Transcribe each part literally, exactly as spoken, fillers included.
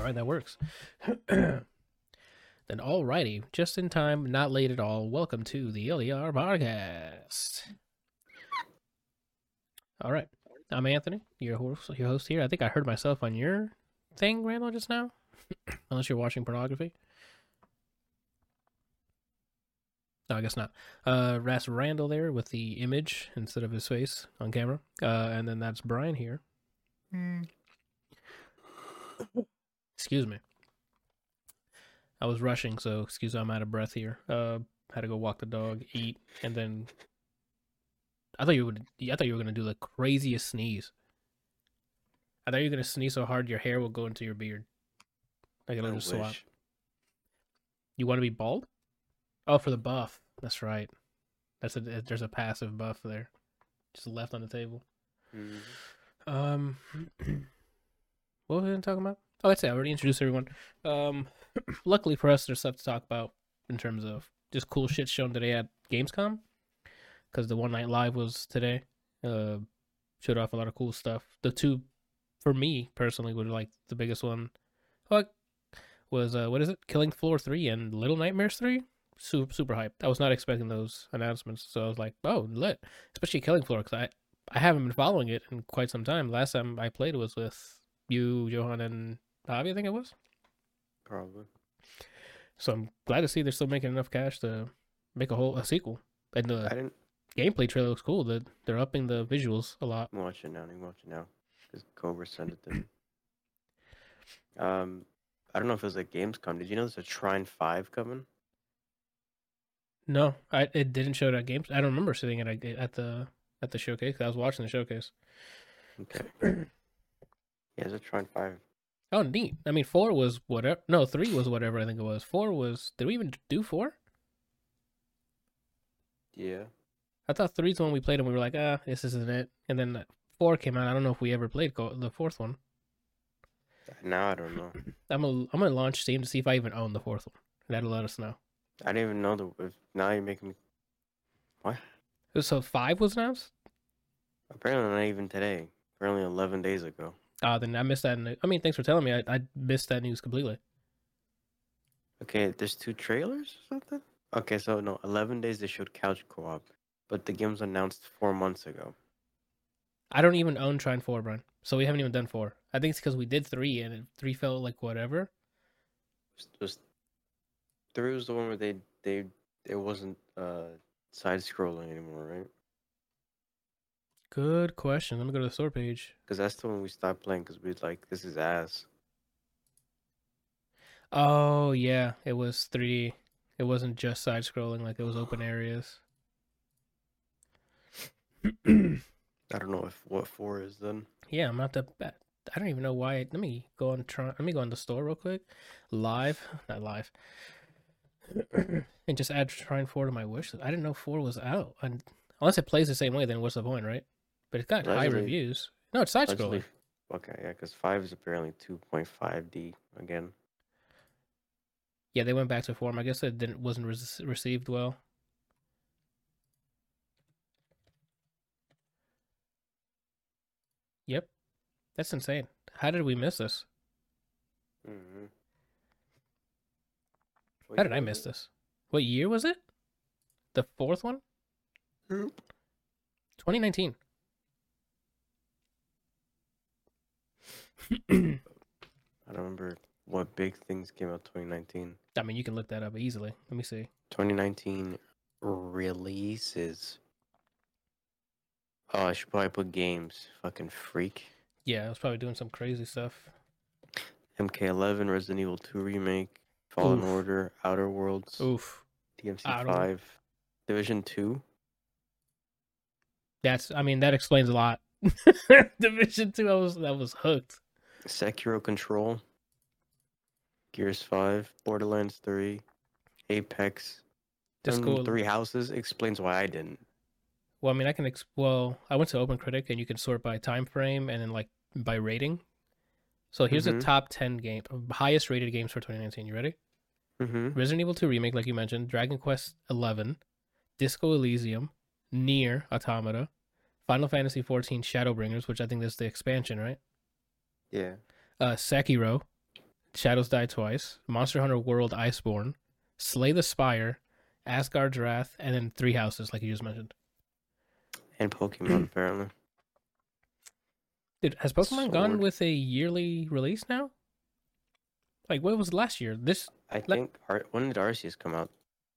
right, that works. Then alrighty, just in time, not late at all. Welcome to the L E R podcast. All right, I'm Anthony, your host, your host here. I think I heard myself on your thing, Randall, just now. Unless you're watching pornography. No, I guess not. Uh, Ras Randall there with the image instead of his face on camera. Uh, and then that's Brian here. Mm. Excuse me. I was rushing, so excuse me, I'm out of breath here. Uh, had to go walk the dog, eat, and then I thought you would. I thought you were gonna do the craziest sneeze. I thought you were gonna sneeze so hard your hair will go into your beard, like a little swap. You want to be bald? Oh, for the buff. That's right. That's a there's a passive buff there, just left on the table. Mm-hmm. Um, what was I talking about? Oh, that's it. I already introduced everyone. Um, luckily for us, there's stuff to talk about in terms of just cool shit shown today at Gamescom, because the One Night Live was today. Uh, showed off a lot of cool stuff. The two, for me personally, were like the biggest one. What was uh, what is it? Killing Floor three and Little Nightmares three. Super super hyped. I was not expecting those announcements, so I was like, oh, lit. Especially Killing Floor, because I I haven't been following it in quite some time. Last time I played it was with you, Johan, and Javi, I think it was. Probably. So I'm glad to see they're still making enough cash to make a whole a sequel. And the I didn't... gameplay trailer looks cool. That they're upping the visuals a lot. I'm watching now. I'm watching now. Because Cobra sent it to me. um, I don't know if it was at Gamescom. Did you know there's a Trine five coming? No, I it didn't show it at games. I don't remember sitting at at the at the showcase. I was watching the showcase. Okay. Yeah, there's a Trine five. Oh, neat. I mean, four was whatever. No, three was whatever I think it was. Four was. Did we even do four? Yeah. I thought three's the one we played and we were like, ah, this isn't it. And then four came out. I don't know if we ever played the fourth one. Now I don't know. I'm gonna I'm gonna launch Steam to see if I even own the fourth one. That'll let us know. I didn't even know the. If, now you're making me. What? So five was announced? Apparently not even today. Apparently eleven days ago. Ah, uh, then I missed that. I mean, thanks for telling me. I, I missed that news completely. Okay, there's two trailers or something? Okay, so no, eleven days they showed couch co-op, but the game was announced four months ago. I don't even own Trine four, Brian. So we haven't even done four. I think it's because we did three and three felt like whatever. Just three was the one where they they it wasn't uh side scrolling anymore, right? Good question. Let me go to the store page. Because that's the one we stopped playing because we like, this is ass. Oh, yeah. It was three D. It wasn't just side-scrolling, like it was open areas. I don't know if what four is then. Yeah, I'm not that bad. I don't even know why. Let me go on try. Let me go on the store real quick. Live. Not live. And just add Trine four to my wish list. I didn't know four was out. And unless it plays the same way, then what's the point, right? But it's got Allegedly, high reviews. No, it's side-scrolling. Okay, yeah, because five is apparently two point five D again. Yeah, they went back to form. I guess it didn't wasn't re- received well. Yep. That's insane. How did we miss this? Mm-hmm. How did I miss this? What year was it? The fourth one? Yep. twenty nineteen. I don't remember what big things came out twenty nineteen. I mean, you can look that up easily. Let me see. twenty nineteen releases. Oh, I should probably put games. Fucking freak. Yeah, I was probably doing some crazy stuff. M K eleven, Resident Evil two Remake, Fallen Oof. Order, Outer Worlds. Oof. D M C five. Division two. That's, I mean, that explains a lot. Division two, I was, I was hooked. Sekiro Control, Gears five, Borderlands three, Apex, Disco, Three Houses. Explains why I didn't. Well, I mean, I can, ex- well, I went to OpenCritic and you can sort by time frame and then like by rating. So here's mm-hmm. the top ten game, highest rated games for twenty nineteen. You ready? Mm-hmm. Resident Evil two Remake, like you mentioned, Dragon Quest eleven, Disco Elysium, Nier Automata, Final Fantasy fourteen Shadowbringers, which I think is the expansion, right? Yeah. Uh, Sekiro, Shadows Die Twice, Monster Hunter World Iceborne, Slay the Spire, Asgard's Wrath, and then Three Houses, like you just mentioned. And Pokemon, apparently. Dude, has Pokemon gone Sword. with a yearly release now? Like, what was last year? This. I le- think, Ar- when did Arceus come out?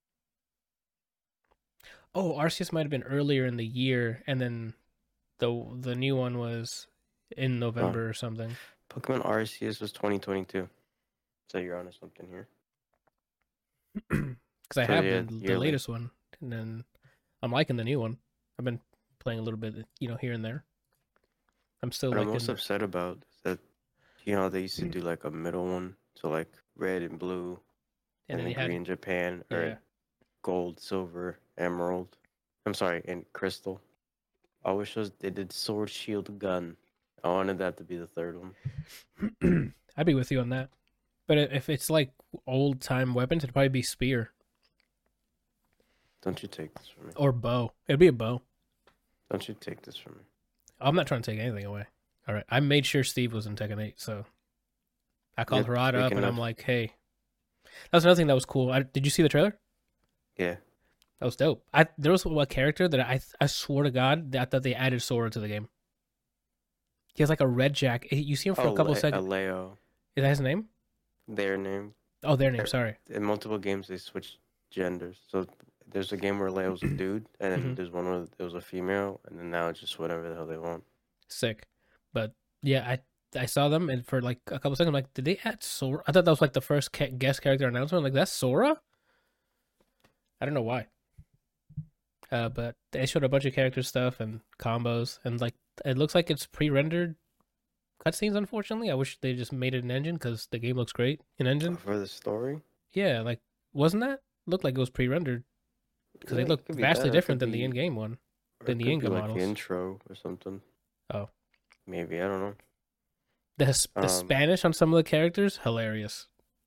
Oh, Arceus might have been earlier in the year, and then the the new one was in Oh, November or something. Pokemon Arceus was twenty twenty-two. So you're onto something here. Because I So have yeah, the, the yearly. latest one, and then I'm liking the new one. I've been playing a little bit, you know, here and there. I'm still What I'm like most in, upset about is that, you know, they used to do like a middle one. So like red and blue, and and then then you had, green Japan, yeah, or gold, silver, emerald. I'm sorry, and crystal. I wish those, they did sword, shield, gun. I wanted that to be the third one. I'd be with you on that. But if it's like old time weapons, it'd probably be spear Don't you take this from me. or bow. It'd be a bow. Don't you take this from me. I'm not trying to take anything away. All right, I made sure Steve was in Tekken eight, so I called Yep, Harada up speaking and I'm of- like, hey, that was another thing that was cool. I, did you see the trailer? Yeah. That was dope. I there was a character that I I swear to God that I thought they added Sora to the game. He has like a red jacket. You see him for Oh, a couple Le- seconds. Aleo. Is that his name? Their name. Oh, their name. Their- Sorry. In multiple games, they switch genders. So there's a game where Leo's a dude, and then Mhm. there's one where it was a female, and then now it's just whatever the hell they want. Sick. But yeah, I I saw them and for like a couple seconds, I'm like, did they add Sora? I thought that was like the first ca- guest character announcement. Like that's Sora. I don't know why. Uh, but they showed a bunch of character stuff and combos, and like it looks like it's pre-rendered cutscenes. Unfortunately, I wish they just made it in engine because the game looks great in engine. For the story, Yeah, like wasn't that looked like it was pre-rendered because yeah, they it look could be vastly that, or it different could than the be- in-game one. or than it the could be in-game like models. the intro or something. Oh, Maybe, I don't know. the the Um, Spanish on some of the characters hilarious.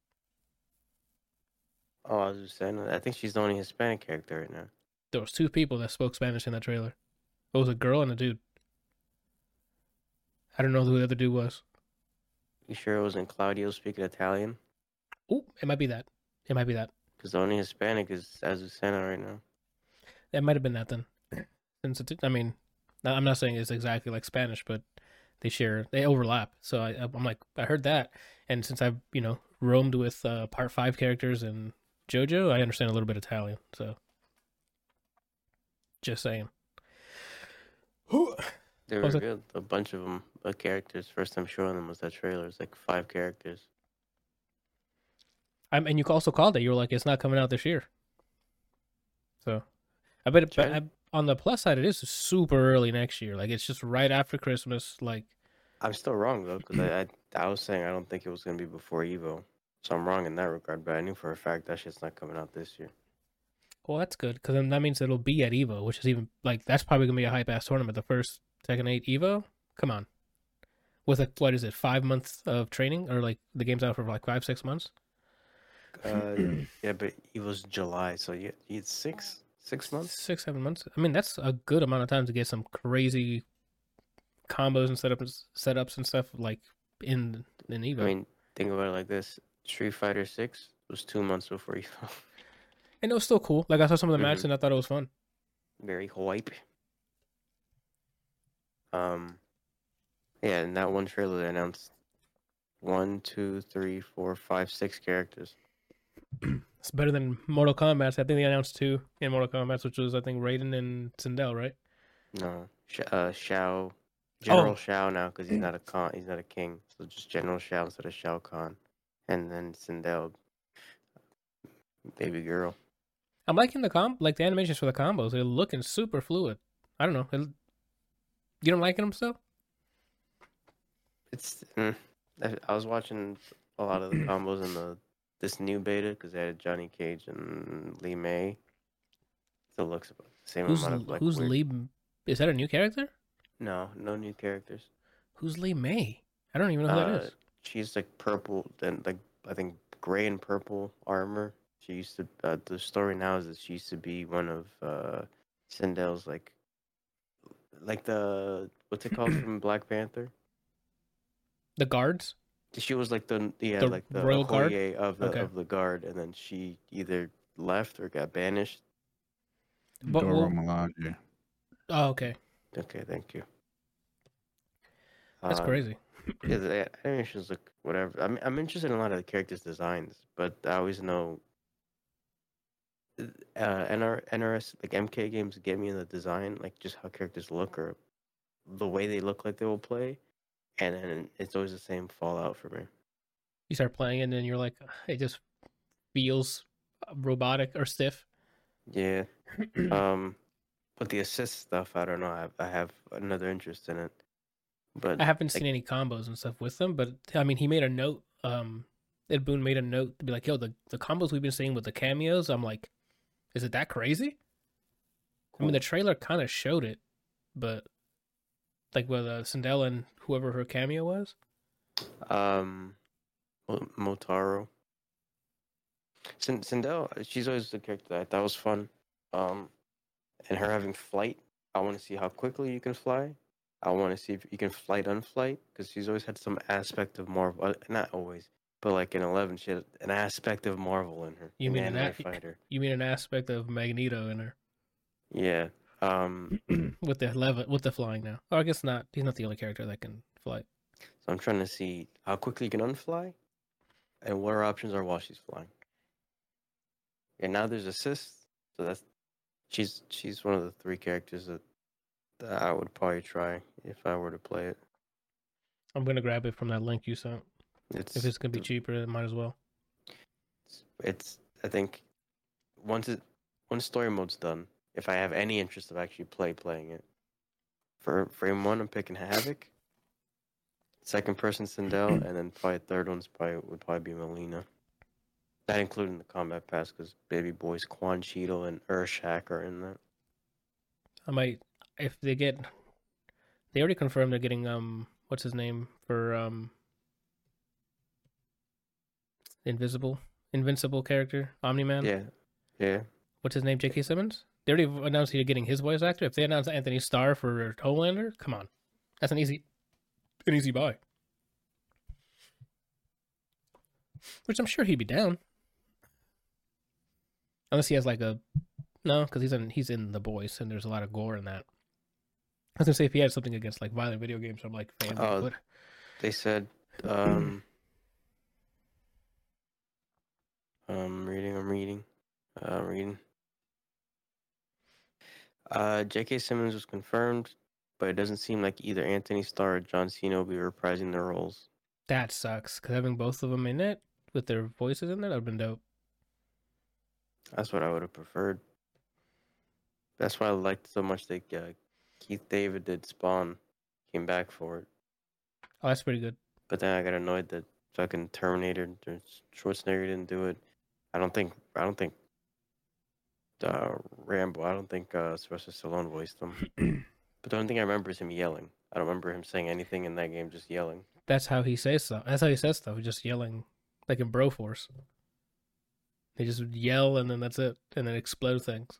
Oh, I was just saying, I think she's the only Hispanic character right now. There was two people that spoke Spanish in that trailer. It was a girl and a dude. I don't know who the other dude was. You sure it wasn't Claudio speaking Italian? Oh, it might be that. It might be that. Because the only Hispanic is Azucena right now. It might have been that then. Since it, I mean, I'm not saying it's exactly like Spanish, but they share, they overlap. So I, I'm like, I heard that, and since I've you know roamed with uh, Part Five characters and JoJo, I understand a little bit Italian. So just saying. They was it? revealed a bunch of them, uh, characters. First time showing them was that trailer. It's like five characters. I'm, and you also called it. You were like, it's not coming out this year. So, I bet it, Sure. I, on the plus side, it is super early next year. Like it's just right after Christmas. Like, I'm still wrong though, because I, I I was saying I don't think it was gonna be before Evo, so I'm wrong in that regard. But I knew for a fact that shit's not coming out this year. well, that's good because then that means it'll be at Evo, which is even like that's probably gonna be a hype ass tournament. The first Tekken eight Evo, come on, with a what is it, five months of training or like the game's out for like five six months. Uh, yeah, but Evo's July, so you you had six six months. Six, seven months. I mean, that's a good amount of time to get some crazy combos and setups, setups and stuff like in in Evo. I mean, think about it like this: Street Fighter Six was two months before Evo. and it was still cool. Like I saw some of the matches Mhm. and I thought it was fun. Very hype. Um, yeah, in that one trailer they announced one, two, three, four, five, six characters. It's better than Mortal Kombat. I think they announced two in Mortal Kombat, which was I think Raiden and Sindel, right? No, Sh- uh, Shao, General Oh. Shao now because he's not a con, he's not a king, so just General Shao instead of Shao Kahn, and then Sindel, baby girl. I'm liking the com like the animations for the combos. They're looking super fluid. I don't know. It, you don't liking them still? It's mm, I, I was watching a lot of the combos in the this new beta because they had Johnny Cage and Lee May. Still looks about the same Who's amount of like. who's weird- Lee? Is that a new character? No, no new characters. Who's Lee May? I don't even know who that Uh, is. She's like purple, then like I think gray and purple armor. She used to. Uh, the story now is that she used to be one of uh, Sindel's like, like the what's it called from Black Panther? The guards. She was like the yeah The like the royal guard. Okoye of the Okay, of the guard, and then she either left or got banished. but Dora well, Milaje. oh, okay, Okay, thank you. that's Um, crazy. yeah, the animations look whatever. I'm I'm interested in a lot of the characters' designs, but I always know uh N R N R S like M K games get me in the design, like just how characters look or the way they look like they will play, and then it's always the same fallout for me. You start playing and then you're like, it just feels robotic or stiff. Yeah. Um, but the assist stuff, I don't know. I I have another interest in it, but I haven't like seen any combos and stuff with them, but I mean, he made a note. Um, Ed Boon made a note to be like, "Yo, the the combos we've been seeing with the cameos." I'm like, is it that crazy? I mean, cool. the trailer kind of showed it, but like with uh, Sindel and whoever her cameo was. Um, Mo- Motaro. Sin- Sindel, she's always the character that I thought was fun. Um, and her having flight, I want to see how quickly you can fly. I want to see if you can flight unflight because she's always had some aspect of Marvel. uh, Not always, but like in Eleven, she had an aspect of Marvel in her. You In mean an Anime a- Fighter, you mean an aspect of Magneto in her yeah. Um, with the lev- with the flying now? Oh, I guess not. He's not the only character that can fly. so I'm trying to see how quickly you can unfly, and what her options are while she's flying. And now there's assist, so that's she's she's one of the three characters that, that I would probably try if I were to play it. I'm gonna grab it from that link you sent. It's If it's gonna be cheaper, it might as well. it's, it's I think once it once story mode's done, if I have any interest of actually play playing it, for frame one I'm picking Havoc, second person Sindel, and then probably third one's probably would probably be Melina. That including the combat pass because baby boys Quan Cheadle and Urshak are in that. I might if they get. They already confirmed they're getting um what's his name for um invisible invincible character Omni Man. Yeah, yeah. What's his name? J K. Simmons. They already announced they're getting his voice actor. If they announce Anthony Starr for Homelander, come on, that's an easy an easy buy. Which I'm sure he'd be down, unless he has like a no, because he's in he's in The Boys and there's a lot of gore in that. I was gonna say if he had something against like violent video games, I'm like fan, Oh, but they said um I'm reading, I'm reading. Uh, I'm reading. Uh J K. Simmons was confirmed, but it doesn't seem like either Anthony Starr or John Cena will be reprising their roles. that sucks. Because having both of them in it with their voices in there, that'd been dope. That's what I would have preferred. That's why I liked so much that uh, Keith David did Spawn, came back for it. Oh, that's pretty good. But then I got annoyed that fucking Terminator, Schwarzenegger didn't do it. I don't think I don't think uh, Rambo. I don't think uh, Sylvester Stallone voiced him. But the only thing I remember is him yelling. I don't remember him saying anything in that game, just yelling. That's how he says stuff. That's how he says stuff. Just yelling, like in Broforce. They just yell and then that's it, and then explode things.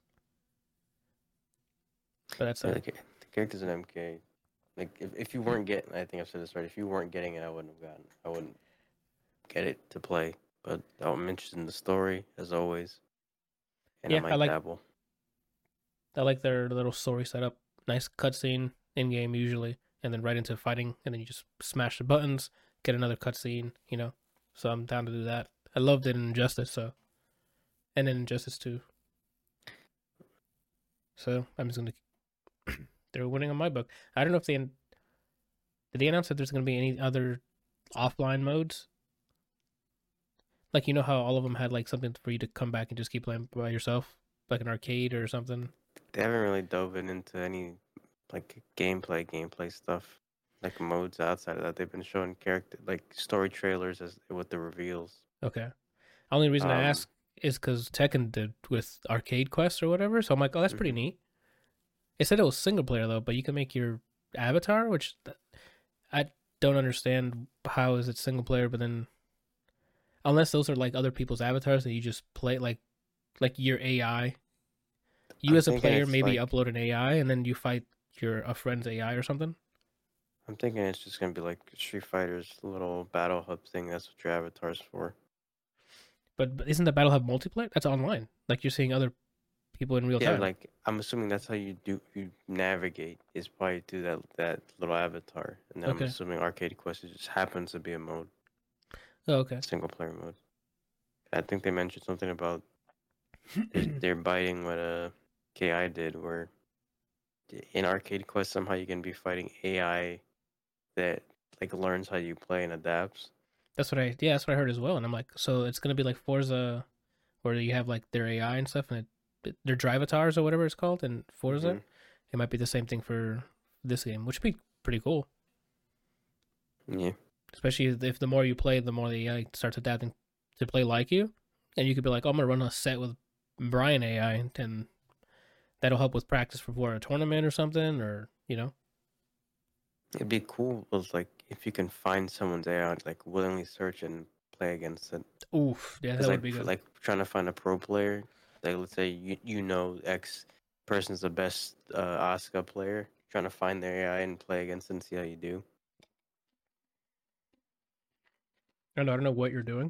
But that's Yeah, it. the, the characters in M K, like if, if you weren't getting, I think I've said this right. If you weren't getting it, I wouldn't have gotten. I wouldn't get it to play. But I'm interested in the story as always, and Yeah, I might I like- dabble. I like their little story setup. Nice cutscene in game usually, and then right into fighting, and then you just smash the buttons, get another cutscene. You know, so I'm down to do that. I loved it in Injustice, so, and in Injustice two. So I'm just gonna. They're winning on my book. I don't know if they did they announce that there's gonna be any other offline modes. Like you know how all of them had like something for you to come back and just keep playing by yourself, like an arcade or something. They haven't really dove in into any like gameplay, gameplay stuff, like modes outside of that. They've been showing character like story trailers as with the reveals. Okay. Only reason I Um, ask is because Tekken did with Arcade Quest or whatever. So I'm like, oh, that's pretty Mhm. neat. It said it was single player though, but you can make your avatar, which th- I don't understand. How is it single player? But then, unless those are like other people's avatars that you just play, like like your A I. You I'm as a thinking player it's maybe like- upload an A I and then you fight your a friend's A I or something. I'm thinking it's just gonna be like Street Fighter's little battle hub thing. That's what your avatar's for. But, but isn't the Battle Hub multiplayer? That's online. Like you're seeing other people in real Yeah, time. like I'm assuming that's how you do you navigate is probably through that that little avatar, and then I'm Okay. assuming Arcade Quest it just happens to be a mode, Oh, okay. single player mode. I think they mentioned something about they're, they're biting what uh K I did, where in Arcade Quest somehow you can be fighting A I that like learns how you play and adapts. That's what I yeah, that's what I heard as well. And I'm like, so it's gonna be like Forza, where you have like their A I and stuff, and it, their drive avatars or whatever it's called in Forza. Mm-hmm. It might be the same thing for this game, which would be pretty cool. Yeah. Especially if the more you play, the more the A I starts adapting to play like you, and you could be like, oh, I'm gonna run a set with Brian A I, and that'll help with practice for a tournament or something, or you know. It'd be cool was like if you can find someone's A I, like willingly search and play against it. Oof, yeah, It's that would like be good. like trying to find a pro player. Like let's say you you know X person's the best uh, Asuka player. Trying to find their A I and play against it and see how you do. I don't know, I don't know what you're doing.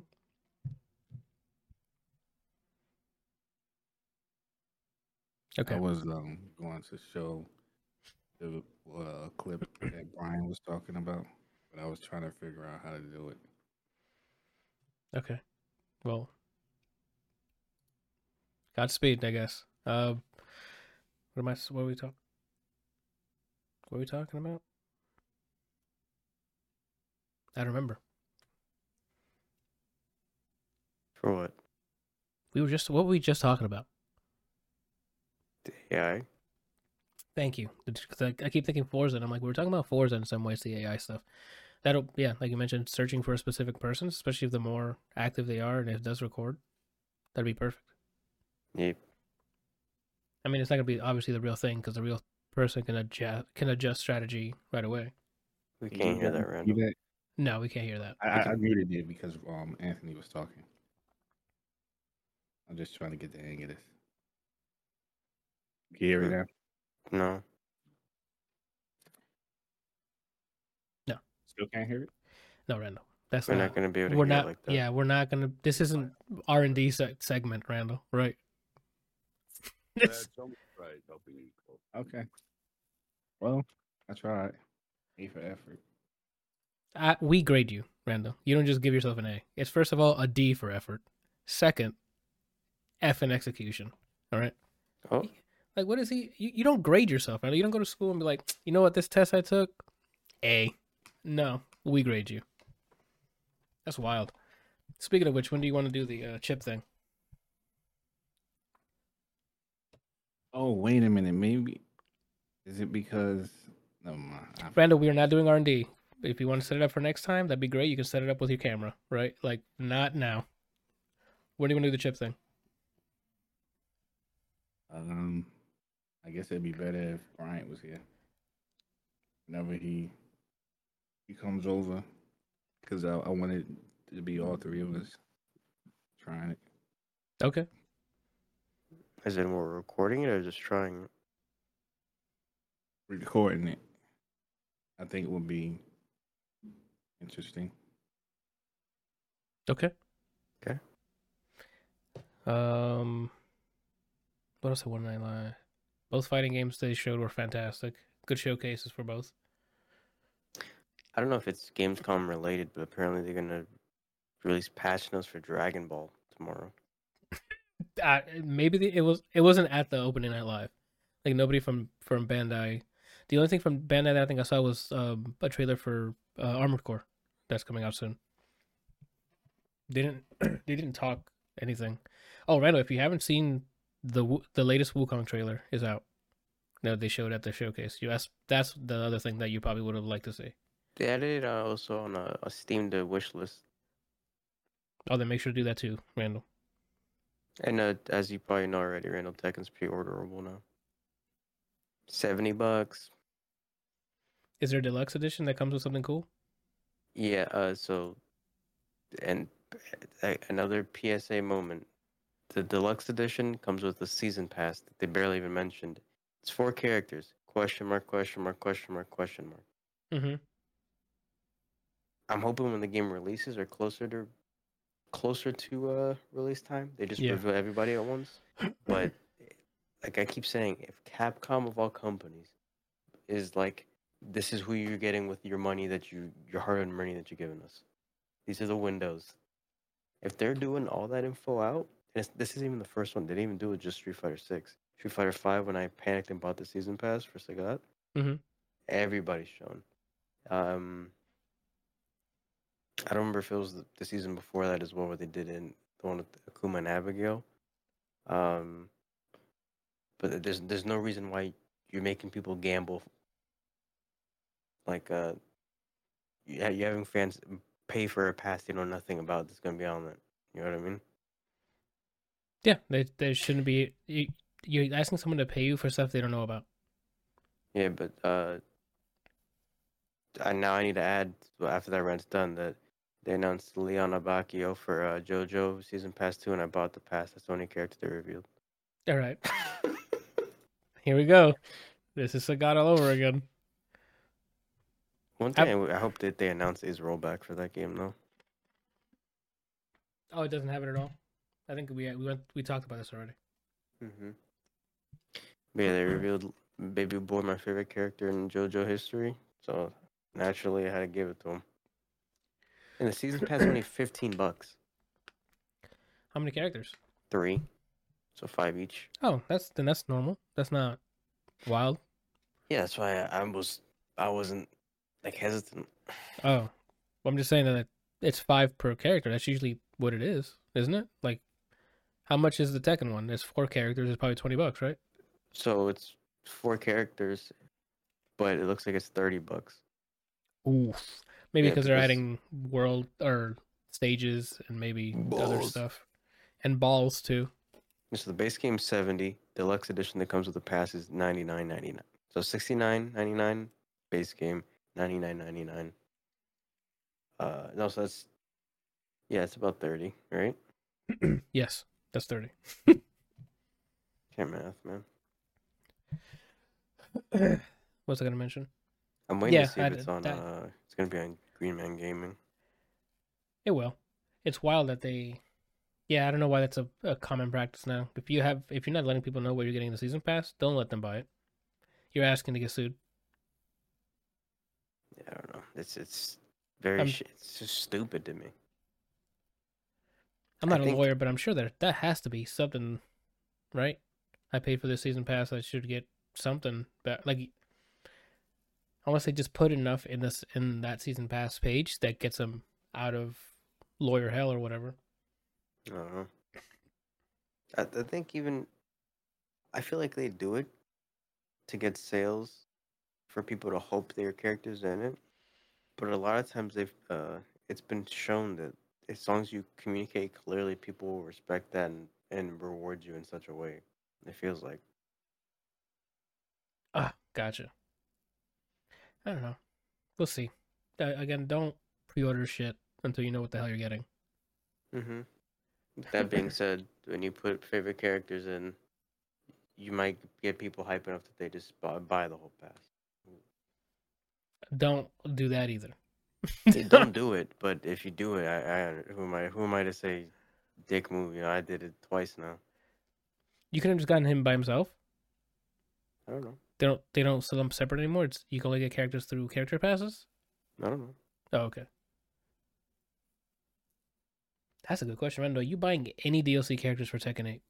Okay. I was um, going to show the uh, clip that Brian was talking about, but I was trying to figure out how to do it. Okay. Well, Godspeed, I guess. Uh, what am I? What are we talking? What are we talking about? I don't remember. For what? We were just what were we just talking about? The A I. Thank you. Because I, I keep thinking Forza, and I'm like, we were talking about Forza in some ways, the A I stuff. That'll, yeah, like you mentioned, searching for a specific person, especially if the more active they are and if it does record, that'd be perfect. Yep. I mean, it's not gonna be obviously the real thing because the real person can adjust can adjust strategy right away. We Did can't you hear guys that, see Randall. that? No, we can't hear that. I, I, I muted it because um, Anthony was talking. I'm just trying to get the hang of this. You can hear it now? No. No. Still can't hear it? No, Randall. That's We're not, not gonna be able to we're hear not. it like that. Yeah, we're not gonna. This isn't R and D se- segment, Randall. Right? It's, Okay. Well, I tried. A for effort. I, we grade you, Randall. You don't just give yourself an A. It's first of all a D for effort. Second, F in execution. All right. Oh, Like, what is he? You, you don't grade yourself, Randall. You don't go to school and be like, you know what, this test I took, A. No, we grade you. That's wild. Speaking of which, when do you want to do the uh, chip thing? Oh, wait a minute. Maybe. Is it because. Never mind. I- Randall, we are not doing R and D. If you want to set it up for next time, that'd be great. You can set it up with your camera, right? Like, not now. When do you want to do the chip thing? Um, I guess it'd be better if Bryant was here. Whenever he he comes over, because I, I wanted to be all three of us trying it. Okay. is it more recording it or just trying it? Recording it. I think it would be interesting. Okay. Okay. Um, what else? What did I lie? Both fighting games they showed were fantastic. Good showcases for both. I don't know if it's Gamescom related, but apparently they're gonna release patch notes for Dragon Ball tomorrow. Uh, maybe the, it was it wasn't at the opening night live. Like nobody from from Bandai. The only thing from Bandai that I think I saw was um, a trailer for uh, Armored Core that's coming out soon. They didn't they didn't talk anything. Oh, Randall, if you haven't seen the Wu- the latest Wukong trailer is out. No, they showed at the showcase. You asked, that's the other thing that you probably would have liked to see. They added it uh, also on a, a Steam to wish list. Oh, then make sure to do that too, Randall. And uh, as you probably know already, Randall Tekken's pre-orderable now. Seventy bucks. Is there a deluxe edition that comes with something cool? Yeah. Uh. So, and uh, another P S A moment. The deluxe edition comes with a season pass that they barely even mentioned. It's four characters. Question mark, question mark, question mark, question mark. Mm-hmm. I'm hoping when the game releases or closer to closer to uh release time, they just Yeah. reveal everybody at once. But like I keep saying, if Capcom of all companies is like, this is who you're getting with your money that you your hard-earned money that you're giving us. These are the windows. If they're doing all that info out, and it's, this isn't even the first one. They didn't even do it just Street Fighter Six. Street Fighter Five, when I panicked and bought the season pass for Sagat, Mm-hmm. everybody's shown. Um, I don't remember if it was the, the season before that as well, where they did in the one with Akuma and Abigail. Um, but there's there's no reason why you're making people gamble. Like uh, you you're having fans pay for a pass they know nothing about that's gonna be on it. You know what I mean? Yeah, they they shouldn't be. You, you're asking someone to pay you for stuff they don't know about. Yeah, but uh, I, now I need to add well, after that rant's done that they announced Leon Abakio for uh, JoJo season pass two, and I bought the pass. That's the only character they revealed. All right, here we go. This is Sagat all over again. One thing I, I hope that they announce is rollback for that game though. Oh, it doesn't have it at all. I think we we went we talked about this already. Mm-hmm. But yeah, they revealed Baby Boy, my favorite character in JoJo history. So naturally, I had to give it to him. And the season pass is only fifteen bucks. How many characters? Three, so five each. Oh, that's then that's normal. That's not wild. Yeah, that's why I, I was I wasn't like hesitant. Oh, well, I'm just saying that it's five per character. That's usually what it is, isn't it? Like, how much is the Tekken one? There's four characters. It's probably twenty bucks, right? So it's four characters, but it looks like it's thirty bucks. Oof. Maybe Yeah, because they're because- adding world or stages and maybe other Balls. stuff, and balls too. So the base game's seventy. Deluxe edition that comes with the pass is ninety-nine ninety-nine. So sixty-nine ninety-nine base game, ninety-nine ninety-nine. Uh, no, so that's yeah, it's about thirty, right? Yes, that's thirty. Can't math, man. What's I gonna mention? I'm waiting Yeah, to see if I- it's on. that- Uh, it's gonna be on Green Man Gaming. It will. It's wild that they. Yeah, I don't know why that's a, a common practice now. If you have, if you're not letting people know what you're getting in the season pass, don't let them buy it. You're asking to get sued. Yeah, I don't know. It's it's very. I'm- Sh- it's just stupid to me. I'm I not a think- lawyer, but I'm sure that that has to be something, right? I paid for this season pass. I should get something back. Like, I want to say, just put enough in this in that season pass page that gets them out of lawyer hell or whatever. I don't know. I, I think even. I feel like they do it to get sales for people to hope their characters in it, but a lot of times they've. Uh, it's been shown that as long as you communicate clearly, people will respect that and, and reward you in such a way. It feels like. Ah, gotcha. I don't know. We'll see. Uh, again, don't pre-order shit until you know what the hell you're getting. Mm-hmm. That being said, when you put favorite characters in, you might get people hype enough that they just buy, buy the whole pass. Don't do that either. Hey, don't do it, but if you do it, I, I who am I who am I to say dick move? You know, I did it twice now. You could have just gotten him by himself. I don't know. They don't. They don't sell them separate anymore. It's you can only get characters through character passes. I don't know. Oh, okay. That's a good question, Rando. Are you buying any D L C characters for Tekken eight?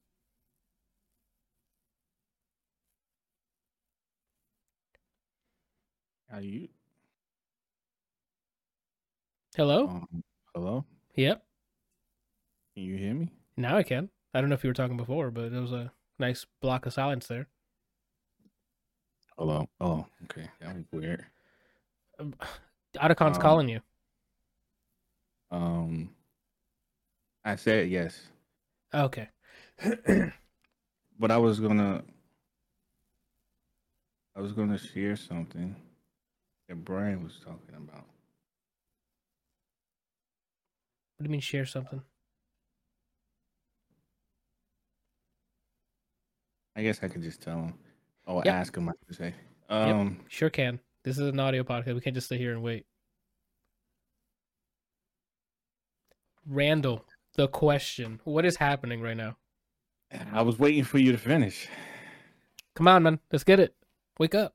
Are you? Hello? Um, hello? Yep. Can you hear me? Now I can. I don't know if you were talking before, but there was a nice block of silence there. Hello. Oh, okay. That was weird. Otacon's Um, calling you. Um, I said yes, Okay. but I was gonna, I was gonna share something that Brian was talking about. What do you mean share something? I guess I could just tell him. Oh, Yep. ask him. I should say. Um, Sure can. This is an audio podcast. We can't just sit here and wait. Randall, the question. What is happening right now? I was waiting for you to finish. Come on, man. Let's get it. Wake up.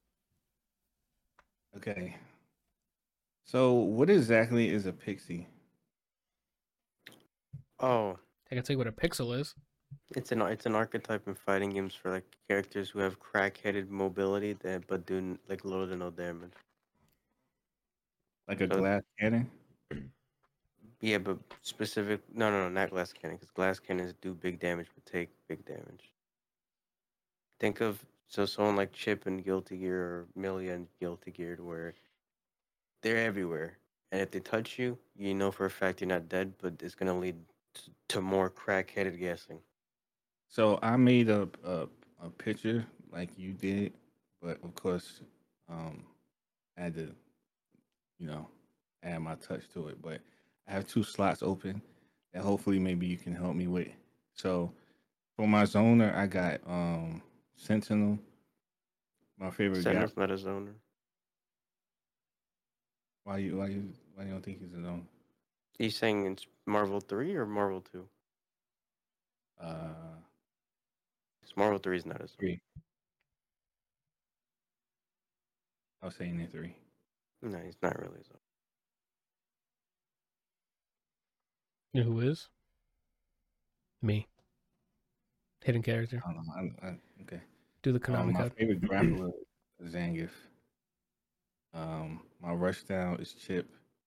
Okay. So, what exactly is a pixie? Oh, I can tell you what a pixel is. it's an it's an archetype in fighting games for like characters who have crack-headed mobility that but do n- like little to no damage. Like a So- glass cannon? Yeah, but specific. No, no, no, not glass cannon, because glass cannons do big damage but take big damage. Think of so someone like Chip and Guilty Gear or Millia and Guilty Gear, where they're everywhere, and if they touch you, you know for a fact you're not dead, but it's gonna lead t- to more crack-headed guessing. So, I made a, a a picture like you did, but of course, um, I had to, you know, add my touch to it. But I have two slots open that hopefully maybe you can help me with. So, for my zoner, I got um Sentinel, my favorite guy. Sentinel's not a zoner. Why you why you why you don't think he's a zoner? Are you saying it's Marvel three or Marvel two? Uh, It's Marvel three is not a zoner. three. I was saying it three. No, he's not really a zoner. You know who is? Me. Hidden character. I don't know. I, I, okay. Do the Um, Konami my code. favorite grappler is Zangief. Um, my rushdown is Chip.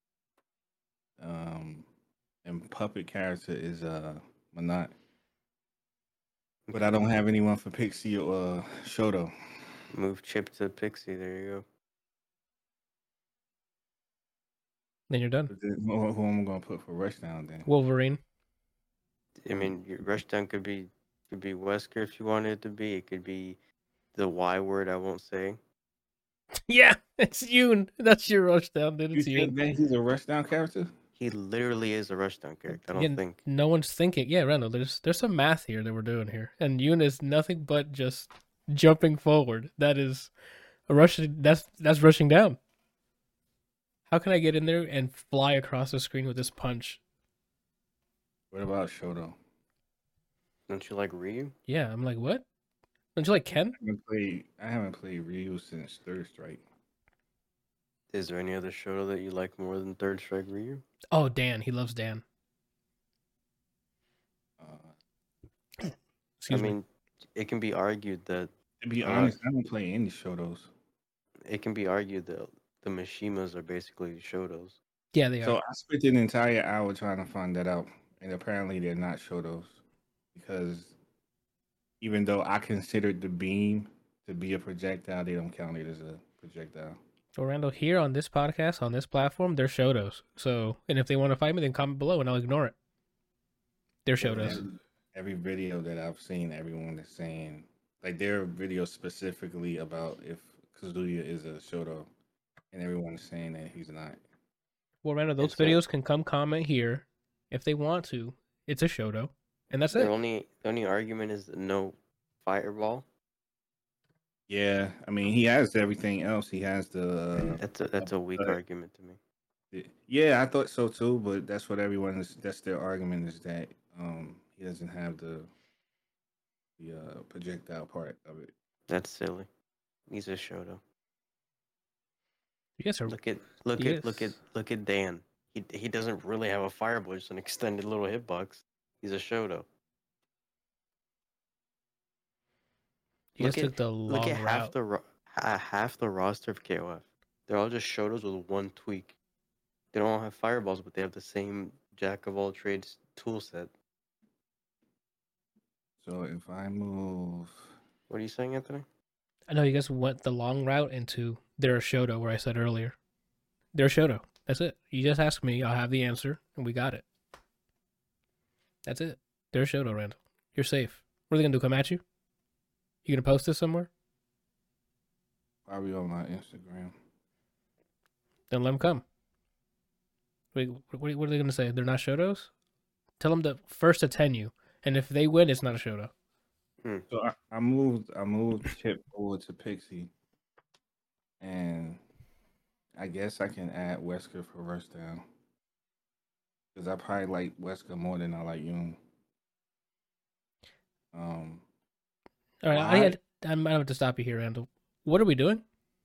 Um, and puppet character is uh Manat. But I don't have anyone for Pixie or uh, Shoto. Move Chip to Pixie. There you go. Then you're done. But then Who, who am I gonna put for rushdown then? Wolverine. I mean, your rushdown could be could be Wesker if you wanted it to be. It could be the Y word. I won't say. Yeah, it's Yoon. That's your rushdown, dude. You It's think Yoon. that he's a rushdown character? He literally is a rushdown character. I don't Yeah, think. No one's thinking. Yeah, Randall, there's there's some math here that we're doing here. And Yoon is nothing but just jumping forward. That is a rushing that's that's rushing down. How can I get in there and fly across the screen with this punch? What about Shoto? Don't you like Ryu? Yeah, I'm like, what? Don't you like Ken? I haven't played. I haven't played Ryu since Third Strike. Is there any other Shoto that you like more than Third Strike Ryu? Oh, Dan. He loves Dan. Uh, Excuse I me. mean, it can be argued that to be Uh, honest, I don't play any Shotos. it can be argued that the Mishimas are basically Shotos. Yeah, they So are. I spent an entire hour trying to find that out, and apparently they're not Shotos because even though I considered the beam to be a projectile, they don't count it as a projectile. So, Randall, here on this podcast, on this platform, they're Shotos. So, and if they want to fight me, then comment below and I'll ignore it. They're Shotos. Every, every video that I've seen, everyone is saying like there are videos specifically about if Kazuya is a Shoto, and everyone is saying that he's not. Well, Randall, those It's a- videos can come comment here if they want to. It's a Shoto. And that's The it. only the only argument is no fireball. Yeah, I mean he has everything else. He has the. That's a that's a weak but- argument to me. Yeah, I thought so too, but that's what everyone is. That's their argument is that um he doesn't have the the uh, projectile part of it. That's silly. He's a Shoto. You guys are. Look at look at look at Yes. look at Dan. He he doesn't really have a fireball, just an extended little hitbox. He's a Shoto. You guys look at- took the long Look at half route. the ro- ha- half the roster of K O F. They're all just Shotos with one tweak. They don't all have fireballs, but they have the same jack of all trades tool set. So if I move, What are you saying, Anthony? I know you guys went the long route into they're a Shoto, where I said earlier. They're a Shoto. That's it. You just ask me, I'll have the answer, and we got it. That's it. They're a Shoto, Randall. You're safe. What are they going to do, come at you? You going to post this somewhere? probably on my Instagram. Then let them come. Wait, what what are they going to say? They're not Shotos? Tell them to first attend you. And if they win, it's not a Shoto. So I, I moved. I moved Chip over to Pixie. and I guess I can add Wesker for Rushdown because I probably like Wesker more than I like Yoon. Um, All right, I why? had I might have to stop you here, Randall. What are we doing?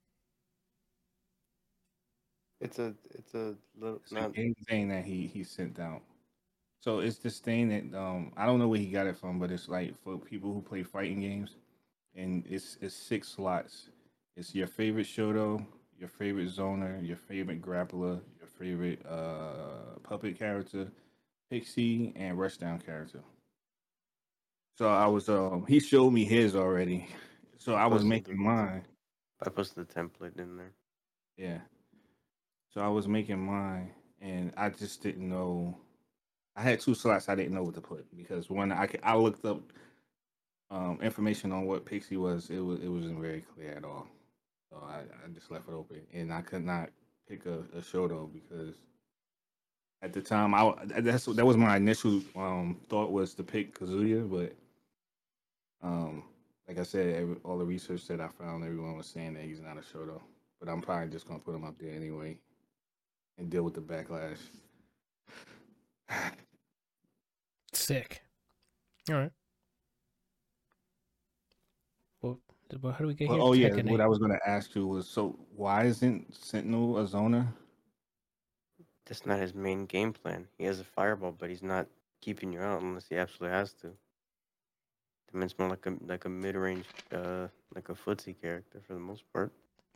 It's a it's a little It's a not game thing that he he sent out. So it's this thing that um I don't know where he got it from, but it's like for people who play fighting games, and it's it's six slots. It's your favorite Shoto, your favorite zoner, your favorite grappler, your favorite uh puppet character, Pixie, and Rushdown character. So I was um he showed me his already. So I was posted the making mine. I posted the template in there. Yeah. So I was making mine and I just didn't know I had two slots I didn't know what to put because when I I looked up um, information on what Pixie was, it was it wasn't very clear at all. So I, I just left it open, and I could not pick a, a Shoto because at the time I that's that was my initial um, thought was to pick Kazuya, but um, like I said, every, all the research that I found, everyone was saying that he's not a Shoto. But I'm probably just gonna put him up there anyway and deal with the backlash. Sick. All right. Well, how do we get Well, here? oh yeah, Tekken what eight. I was gonna ask you was, so why isn't Sentinel a zoner? That's not his main game plan. He has a fireball, but he's not keeping you out unless he absolutely has to. I mean, it's more like a like a mid range, uh, like a footsie character for the most part.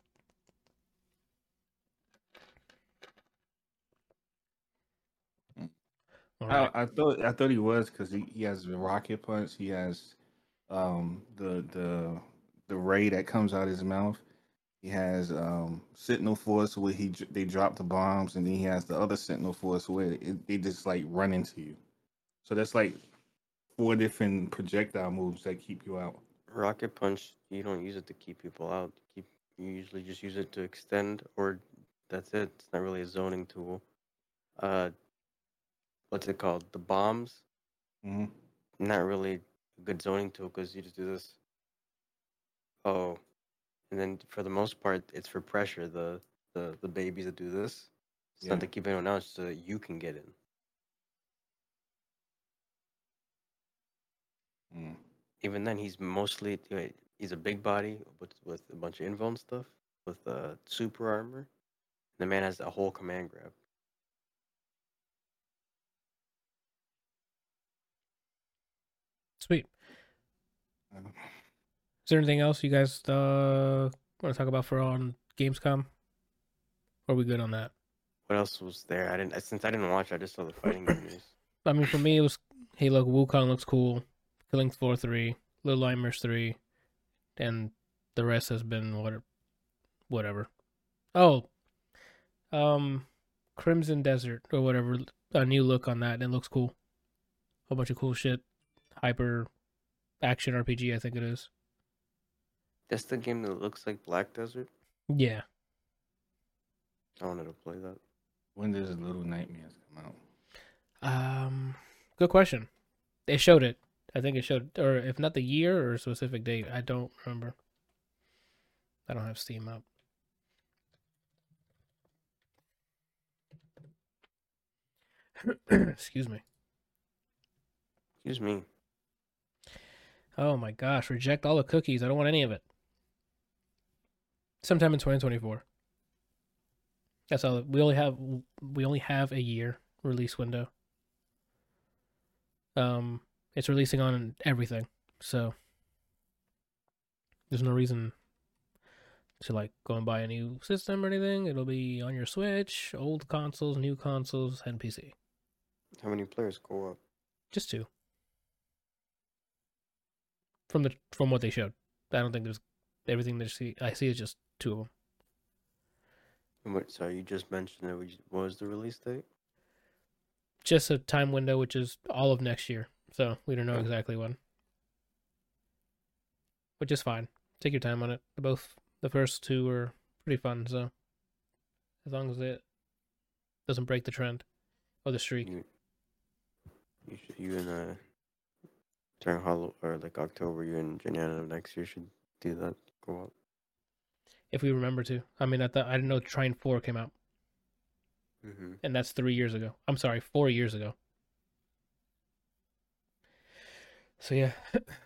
All I, right. I thought I thought he was because he, he has the rocket punch. He has um the the the ray that comes out his mouth. He has um Sentinel Force where he dr- they drop the bombs, and then he has the other Sentinel Force where it, they just like run into you. So that's like four different projectile moves that keep you out. Rocket punch, you don't use it to keep people out. Keep you usually just use it to extend, or that's it. It's not really a zoning tool. Uh, what's it called? The bombs. Hmm. Not really a good zoning tool because you just do this. Oh, and then for the most part, it's for pressure. The the the babies that do this. It's not Yeah. to keep anyone out, so that you can get in. Mm. Even then, he's mostly he's a big body with with a bunch of invuln stuff with uh, super armor. The man has a whole command grab. Sweet. Uh, Is there anything else you guys uh, want to talk about for on Gamescom? Or are we good on that? What else was there? I didn't since I didn't watch. I just saw the fighting game news. I mean, for me, it was hey, look, Wukong looks cool. Killing Floor three, Little Nightmares three, and the rest has been what, whatever. Oh, um, Crimson Desert or whatever. A new look on that, and it looks cool. A bunch of cool shit. Hyper action R P G, I think it is. That's the game that looks like Black Desert. Yeah. I wanted to play that. when does Little Nightmares come out? Um, good question. They showed it. I think it showed, or if not the year or a specific date, I don't remember. I don't have Steam up. Excuse me. Excuse me. Oh my gosh, reject all the cookies. I don't want any of it. Sometime in twenty twenty-four. That's all. We only have we only have a year release window. Um, it's releasing on everything, so there's no reason to like go and buy a new system or anything. It'll be on your Switch, old consoles, new consoles, and P C. How many players go up? Just two. From the from what they showed, I don't think there's everything that I see. I see is just two of them. And what, sorry, you just mentioned it. What was the release date? Just a time window, which is all of next year, so we don't know Oh. exactly when. Which is fine. Take your time on it. Both the first two were pretty fun, so as long as it doesn't break the trend or the streak. You, you, should, you and uh, during Hollow or like October, you and Janana of next year should do that. Go up. if we remember to. I mean, I thought I didn't know Trine Four came out, Mm-hmm. and that's three years ago. I'm sorry, four years ago. So yeah.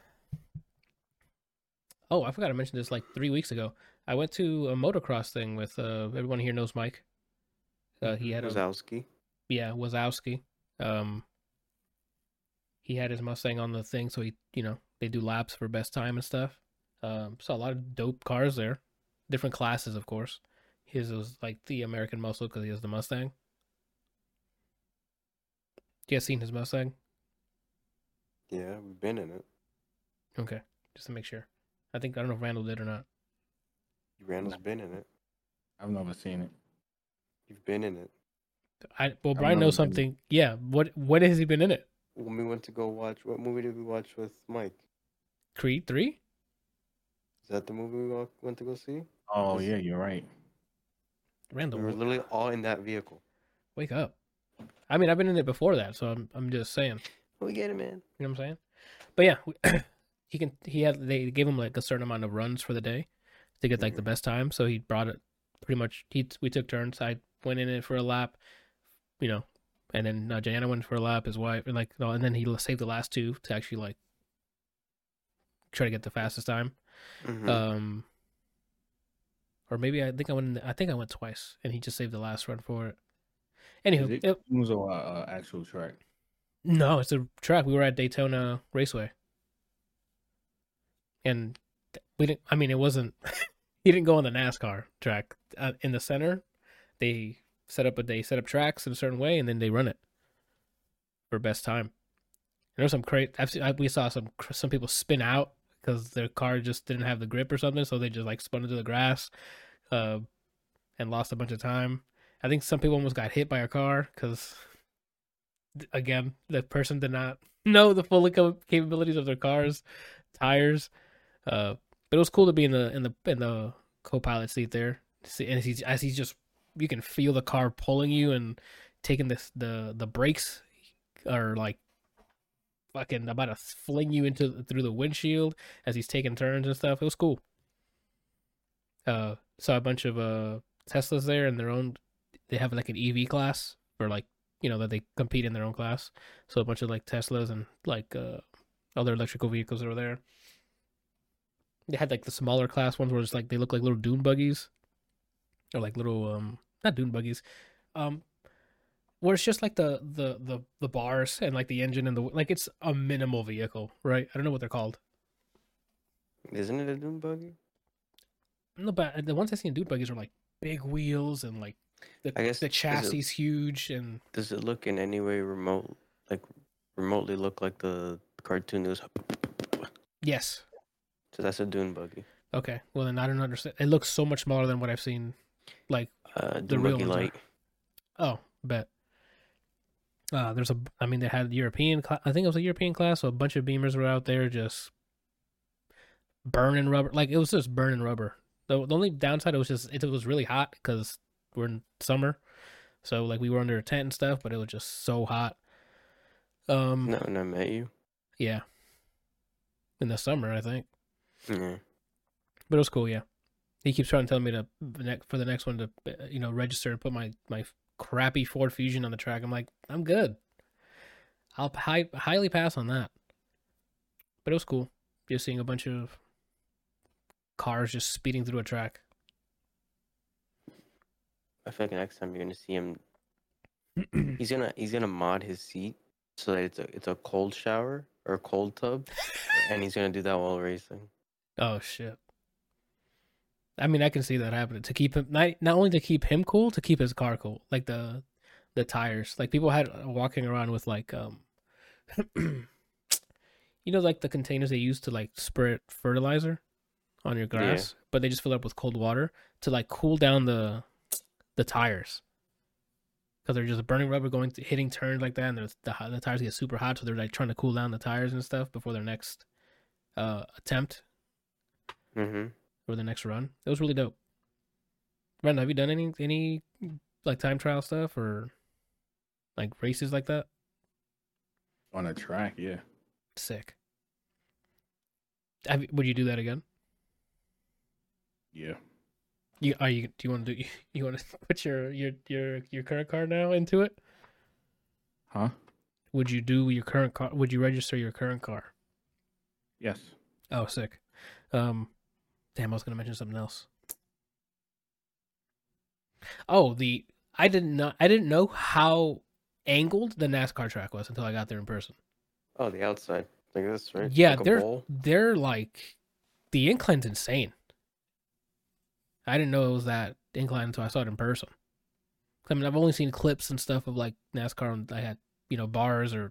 Oh, I forgot to mention this like three weeks ago. I went to a motocross thing with uh, everyone here knows Mike. Uh, he had a Wazowski. yeah Wazowski. Um, he had his Mustang on the thing, so he you know they do laps for best time and stuff. Um, saw a lot of dope cars there, different classes of course. His was like the American Muscle because he has the Mustang. You guys seen his Mustang? Yeah, we've been in it. Okay, just to make sure. I think I don't know if Randall did or not. Randall's been in it. I've never seen it. You've been in it. I well, I've Brian never knows been- something. Yeah, what what has he been in it? When we went to go watch, what movie did we watch with Mike? Creed three? Is that the movie we all went to go see? Oh Is- yeah, you're right. Randall, We were literally all in that vehicle. wake up. I mean, I've been in it before that, so I'm I'm just saying. We get it, man. You know what I'm saying? But yeah, he can. He had they gave him like a certain amount of runs for the day to get like the Mhm. best time. So he brought it pretty much. He we took turns. I went in it for a lap, you know, and then uh, Jana went for a lap. His wife and like no, and then he saved the last two to actually like try to get the fastest time. Mhm. Um, or maybe I think I went. I think I went twice, and he just saved the last run for it. Anywho, Is it it- was a uh, actual track. no, it's a track. We were at Daytona Raceway, and th- we didn't. I mean, it wasn't. He didn't go on the NASCAR track uh, in the center. They set up a they set up tracks in a certain way, and then they run it for best time. And there's some great. I've seen, I, we saw some cr- some people spin out because their car just didn't have the grip or something, so they just like spun into the grass, uh, and lost a bunch of time. I think some people almost got hit by a car because, again, the person did not know the full cap- capabilities of their cars, tires. Uh, but it was cool to be in the in the in the co-pilot seat there. See, and as he's as he's just you can feel the car pulling you and taking this the the brakes are like fucking about to fling you into through the windshield as he's taking turns and stuff. It was cool. Uh, saw a bunch of uh Teslas there in their own. They have like an E V class for like you know that they compete in their own class. So a bunch of like Teslas and like uh other electrical vehicles that were there. They had like the smaller class ones where it's like they look like little dune buggies, or like little um not dune buggies, um where it's just like the the the the bars and like the engine and the like it's a minimal vehicle, right? I don't know what they're called. Isn't it a dune buggy? No, but the ones I see in dune buggies are like big wheels and like the I guess the is it- chassis is huge and Does it look in any way remote, like remotely look like the cartoon that was? yes. So that's a dune buggy. Okay, well then I don't understand. It looks so much smaller than what I've seen. Like Uh, dune real buggy ones are. light. oh, bet. Uh, there's a. I mean, they had European. Cl- I think it was a European class, so a bunch of Beamers were out there just burning rubber. Like it was just burning rubber. The, the only downside it was just it was really hot because we're in summer, so like we were under a tent and stuff, but it was just so hot. Um, No, and I met you. yeah, in the summer I think, Yeah. but it was cool. Yeah, he keeps trying to tell me to for the next one to uh, you know register and put my my crappy Ford Fusion on the track. I'm like, I'm good. I'll high, highly pass on that. But it was cool just seeing a bunch of cars just speeding through a track. I feel like next time you're gonna see him, he's gonna he's gonna mod his seat so that it's a it's a cold shower or a cold tub, and he's gonna do that while racing. Oh shit. I mean, I can see that happening to keep him not not only to keep him cool, to keep his car cool. Like the the tires. Like people had walking around with like um you know like the containers they use to like spray fertilizer on your grass, but they just fill it up with cold water to like cool down the the tires. Cuz they're just burning rubber going to, hitting turns like that and the the tires get super hot, so they're like trying to cool down the tires and stuff before their next uh attempt. Mm-hmm. Or the next run. It was really dope. Brandon, have you done any any like time trial stuff or like races like that? On a track, yeah. Sick. Have, would you do that again? Yeah. You are you? Do you want to do? You want to put your your your your current car now into it? Huh? Would you do your current car? Would you register your current car? Yes. Oh, sick. Um, damn, I was gonna mention something else. Oh, the I didn't know I didn't know how angled the NASCAR track was until I got there in person. Oh, the outside, like this, right? Yeah, like a they're bowl. they're like the incline's insane. I didn't know it was that incline until I saw it in person. I mean, I've only seen clips and stuff of like NASCAR, and I had you know bars or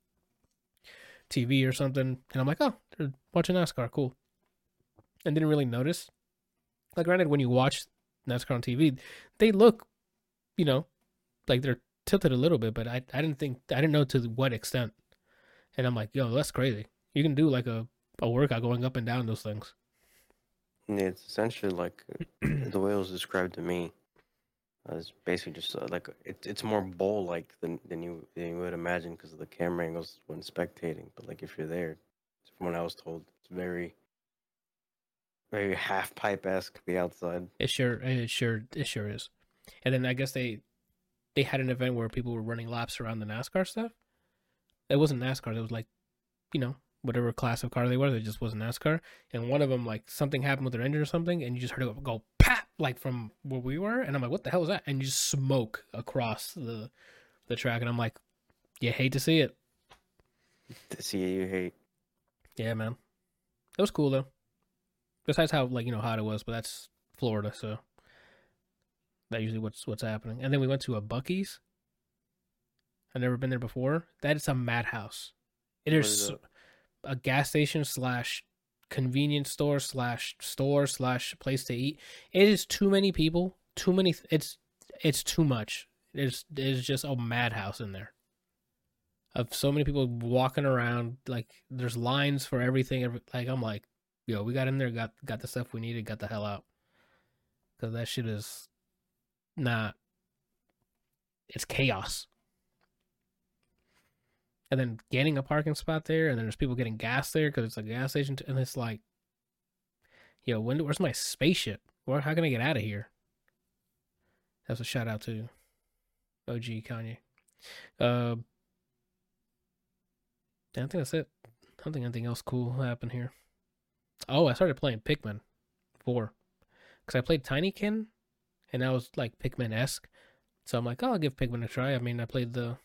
T V or something, and I'm like, oh, they're watching NASCAR, cool. And didn't really notice. Like, granted, when you watch NASCAR on T V, they look, you know, like they're tilted a little bit, but I, I didn't think, I didn't know to what extent. And I'm like, yo, that's crazy. You can do like a, a workout going up and down those things. Yeah, it's essentially like the way it was described to me. Uh, it's basically just uh, like it, it's more bowl-like than than you than you would imagine because of the camera angles when spectating. But like if you're there, from what I was told, it's very very half pipe esque the outside. It sure, it sure, it sure is. And then I guess they, they had an event where people were running laps around the NASCAR stuff. It wasn't NASCAR. It was like, you know, whatever class of car they were. It just wasn't NASCAR. And one of them, like, something happened with their engine or something, and you just heard it go pap, like from where we were. And I'm like, what the hell is that? And you just smoke across the the track. And I'm like, you hate to see it. To see it, you hate. Yeah, man. It was cool though. Besides how like you know hot it was, but that's Florida, so that usually what's what's happening. And then we went to a Buc-ee's. I've never been there before. That is a madhouse. It What is is so- that? a gas station slash convenience store slash store slash place to eat. It is too many people. Too many. It's it's too much. There's there's just a madhouse in there. Of so many people walking around. Like there's lines for everything. Every, like I'm like, yo, we got in there, got got the stuff we needed, got the hell out. Because that shit is not. It's chaos. And then getting a parking spot there, and then there's people getting gas there because it's a gas station, and it's like, yo, when, where's my spaceship? Where, how can I get out of here? That's a shout out to O G Kanye. Uh, I think that's it. I don't think anything else cool happened here. Oh, I started playing Pikmin four because I played Tinykin, and that was like Pikmin-esque. So I'm like, oh, I'll give Pikmin a try. I mean, I played the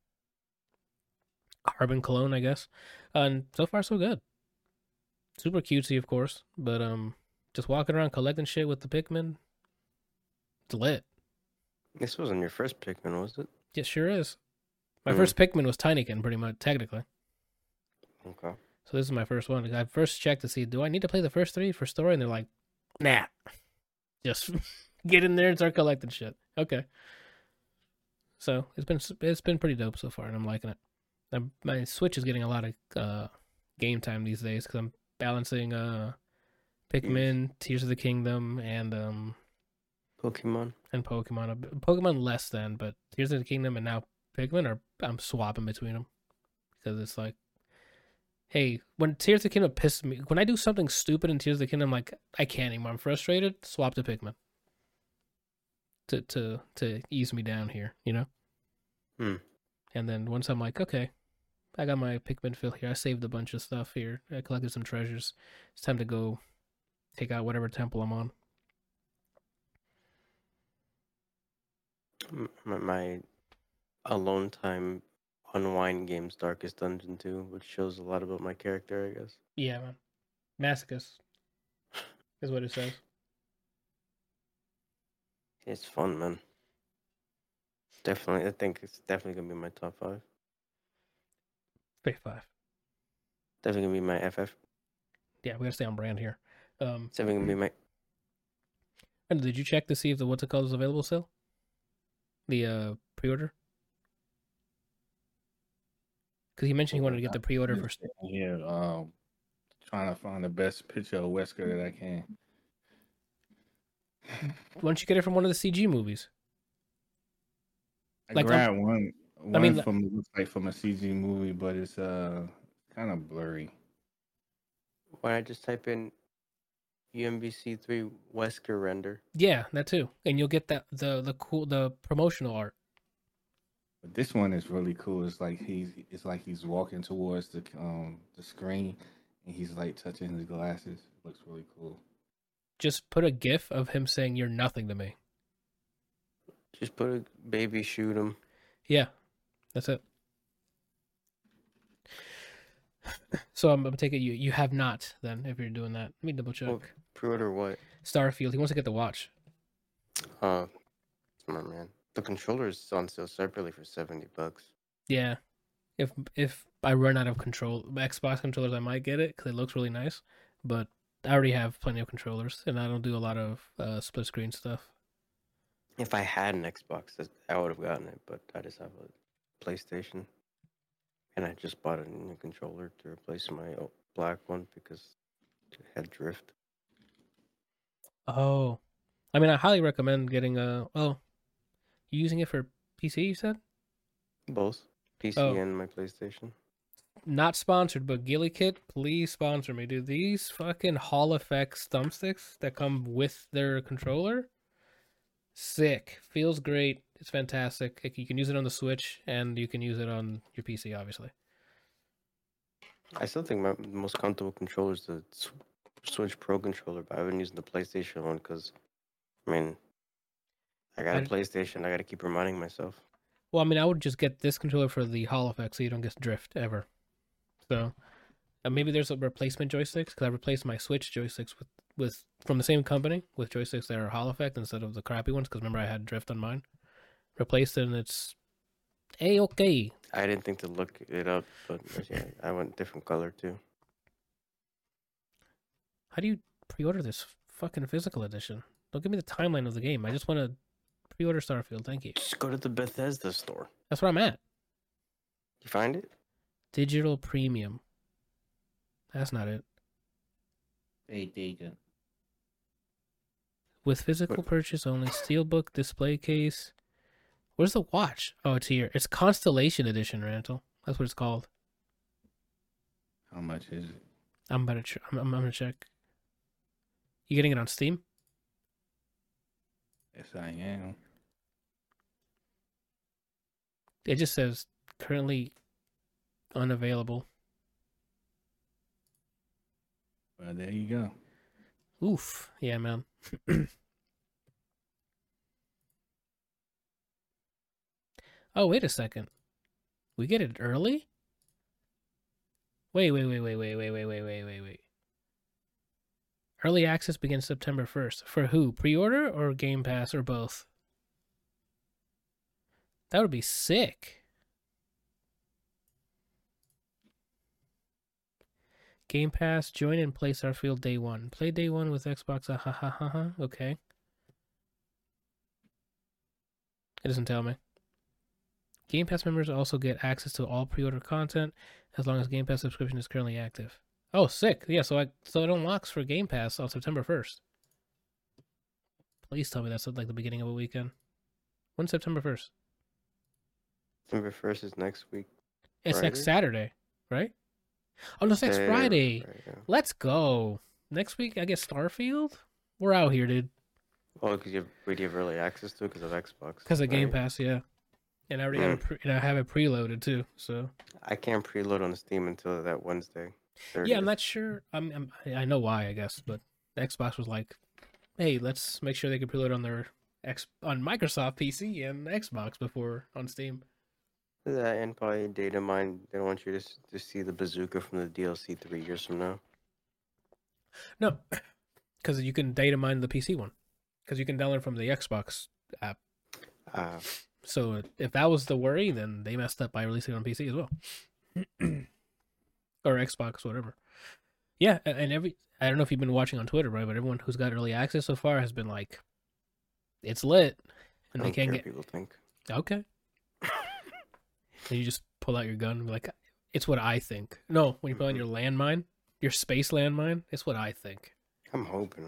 Carbon Clone, I guess, and so far so good. Super cutesy, of course, but um, just walking around collecting shit with the Pikmin, it's lit. This wasn't your first Pikmin, was it? It sure is. My Mm. first Pikmin was Tinykin, pretty much, technically. Okay. So this is my first one. I first checked to see, do I need to play the first three for story? And they're like, nah, just get in there and start collecting shit. Okay. So it's been it's been pretty dope so far, and I'm liking it. I'm, my Switch is getting a lot of uh, game time these days because I'm balancing uh, Pikmin, Tears of the Kingdom, and um Pokemon. and Pokemon. Pokemon less than, but Tears of the Kingdom and now Pikmin are I'm swapping between them because it's like, hey, when Tears of the Kingdom pisses me, when I do something stupid in Tears of the Kingdom, I'm like, I can't anymore. I'm frustrated. Swap to Pikmin to to to ease me down here, you know. Hmm. And then once I'm like, okay, I got my Pikmin fill here. I saved a bunch of stuff here. I collected some treasures. It's time to go take out whatever temple I'm on. M- My, my alone time unwind game's Darkest Dungeon two, which shows a lot about my character, I guess. Yeah, man. Masochist is what it says. It's fun, man. Definitely, I think it's definitely gonna be my top five. Fate five. Definitely gonna be my F F. Yeah, we gotta stay on brand here. Um, It's definitely gonna be my. and did you check to see if the what's it called is available still? The uh pre-order. Because he mentioned he wanted to get the pre-order for. Yeah, um, trying to find the best picture of Wesker that I can. Why don't you get it from one of the C G movies? I Like, grabbed one, one mean, from looks like from a C G movie, but it's uh kind of blurry. Why not just type in U M B C three Wesker render. Yeah, that too. And you'll get that the the cool the promotional art. But this one is really cool. It's like he's it's like he's walking towards the um the screen, and he's like touching his glasses. It looks really cool. Just put a gif of him saying "You're nothing to me." Just put a baby shoot him. Yeah, that's it. So I'm gonna take it you you have not then if you're doing that. Let me double check. Well, pre-order what? Starfield. He wants to get the watch. Uh, smart man. The controller is on sale separately for seventy bucks. Yeah. If if I run out of control Xbox controllers, I might get it because it looks really nice. But I already have plenty of controllers, and I don't do a lot of uh, split screen stuff. If I had an Xbox, that- I would have gotten it, but I just have a PlayStation, and I just bought a new controller to replace my o- black one because it had drift. Oh, I mean, I highly recommend getting a. Well, you using it for P C? You said Both P C Oh. and my PlayStation. not sponsored, but Gilly Kit, please sponsor me, dude. These fucking Hall Effects thumbsticks that come with their controller, sick. Feels great. It's fantastic. Like, you can use it on the Switch, and you can use it on your P C, obviously. I still think my most comfortable controller is the S- Switch Pro controller, but I've been using the PlayStation one because, I mean, I got a I- PlayStation. I got to keep reminding myself. Well, I mean, I would just get this controller for the Hall Effect, so you don't get drift ever. So, uh, maybe there's a replacement joysticks because I replaced my Switch joysticks with, with from the same company with joysticks that are Hall Effect instead of the crappy ones. Because remember, I had drift on mine. Replaced it, and it's a okay. I didn't think to look it up, but yeah, I went different color too. How do you pre-order this fucking physical edition? Don't give me the timeline of the game. I just want to pre-order Starfield. Thank you. Just go to the Bethesda store. That's where I'm at. You find it? Digital premium. That's not it. Hey, Deacon. With physical What? purchase only, steelbook display case. Where's the watch? Oh, it's here. It's Constellation Edition, Rantel. That's what it's called. How much is it? I'm about to. Ch- I'm, I'm, I'm gonna check. You getting it on Steam? Yes, I am. It just says currently unavailable. Well, there you go. Oof. Yeah, man. Oh, wait a second. We get it early? Wait, wait, wait, wait, wait, wait, wait, wait, wait, wait, wait. Early access begins September first. For who? Pre-order or Game Pass or both? That would be sick. Game Pass, join and play Starfield day one. Play day one with Xbox. Ah, ha, ha, ha, ha. Okay. It doesn't tell me. Game Pass members also get access to all pre-order content as long as Game Pass subscription is currently active. Oh, sick. Yeah, so I so it unlocks for Game Pass on September first. Please tell me that's like the beginning of a weekend. When's September first? September first is next week. It's next Friday? Saturday, right? Oh, no, it's next Yeah, Friday. right, yeah. Let's go. Next week, I guess Starfield? We're out here, dude. Oh, because you have, wait, you have early access to it because of Xbox. Because of Game right? Pass, yeah. And I already have it pre- and I have it preloaded too, so. I can't preload on Steam until that Wednesday. Yeah, I'm thirtieth. not sure. I'm, I'm I know why, I guess, but Xbox was like, "Hey, let's make sure they can preload on their X on Microsoft P C and Xbox before on Steam." That and probably data mine. They don't want you to s- to see the bazooka from the D L C three years from now. No, because you can data mine the P C one, because you can download from the Xbox app. Uh, So if that was the worry, then they messed up by releasing it on P C as well, or Xbox, whatever. Yeah, a- and every I don't know if you've been watching on Twitter, right? But everyone who's got early access so far has been like, "It's lit," I and don't they can't care get what people think. okay. And you just pull out your gun and be like, "It's what I think." No, when you put on Mhm. your landmine, your space landmine, it's what I think. I'm hoping.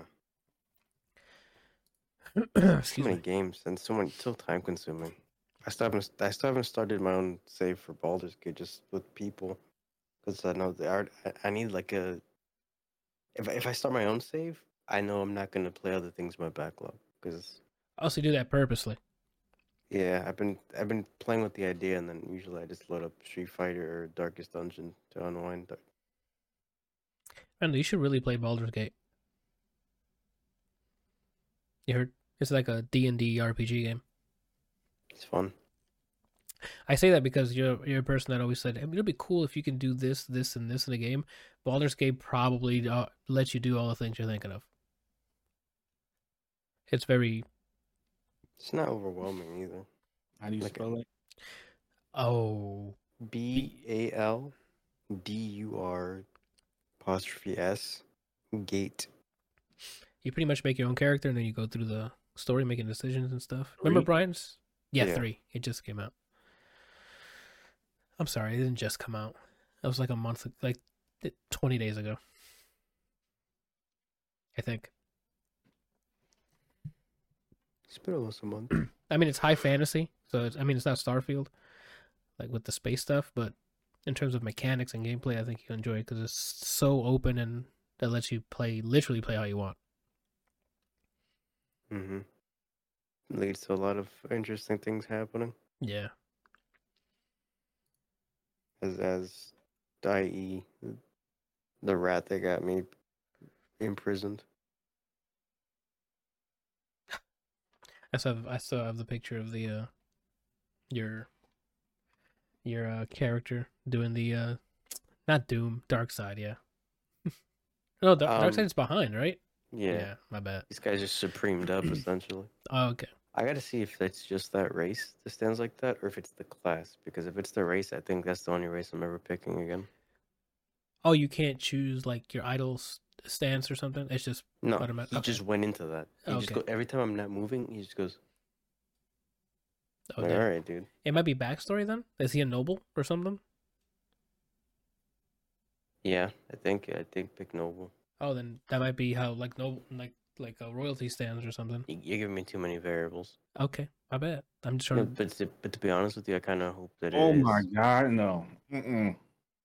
Excuse So many me. games and so many so time consuming. I still haven't I still haven't started my own save for Baldur's Gate just with people because I know they are. I, I need like a. If I- if I start my own save, I know I'm not gonna play other things in my backlog because I also do that purposely. yeah, I've been I've been playing with the idea, and then usually I just load up Street Fighter or Darkest Dungeon to unwind. Randall, you should really play Baldur's Gate. You heard? It's like a D and D R P G game. It's fun. I say that because you're you're a person that always said, I mean, it'd be cool if you can do this, this, and this in a game. Baldur's Gate probably uh, lets you do all the things you're thinking of. It's very It's not overwhelming either. How do you Like- spell it? oh B A L D U R apostrophe S Gate. you pretty much make your own character and then you go through the story making decisions and stuff. Remember Three? Brian's? Yeah, Yeah. three. It just came out. I'm sorry, it didn't just come out. That was like a month, like twenty days ago. I think. It's been almost a month. I mean, it's high fantasy, so it's, I mean, it's not Starfield, like with the space stuff, but in terms of mechanics and gameplay, I think you'll enjoy it because it's so open and that lets you play, literally play how you want. Mm-hmm. Leads to a lot of interesting things happening. Yeah. As as I E the rat that got me imprisoned. I still have, I still have the picture of the, uh, your, your, uh, character doing the, uh, not Doom, Dark Side, yeah. no, Dark, Um, Dark Side's behind, right? Yeah. my bad. These guys just supremed up essentially. Oh, okay. I gotta see if it's just that race that stands like that or if it's the class. Because if it's the race, I think that's the only race I'm ever picking again. Oh, you can't choose like your idol's stance or something? It's just No, automatic. he Okay. just went into that. He just Okay. go every time I'm not moving, he just goes, Oh, like, damn. all right, dude. It might be backstory then? Is he a noble or something? Yeah, I think I think pick Noble. Oh, then that might be how like noble like like a royalty stands or something. You- You're giving me too many variables. Okay, my bad. I'm just No, trying to. but to, but to be honest with you, I kind of hope that it Oh is. my god, no. Mm-mm.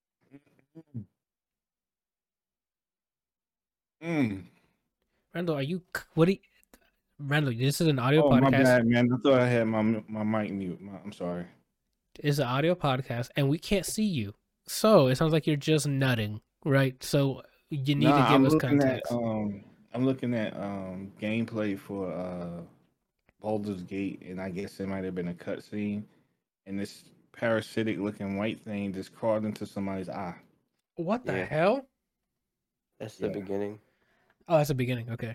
Mm. Randall, are you? What do you? Randall, this is an audio Oh my podcast. bad, man. I thought I had my my mic mute. My, I'm sorry. It's an audio podcast, and we can't see you, so it sounds like you're just nutting, right? So you need Nah, to give I'm us looking context. At, um, I'm looking at um gameplay for uh Baldur's Gate, and I guess it might have been a cutscene, and this parasitic looking white thing just crawled into somebody's eye. What the Yeah. hell? That's the Yeah. beginning. Oh, that's the beginning. Okay.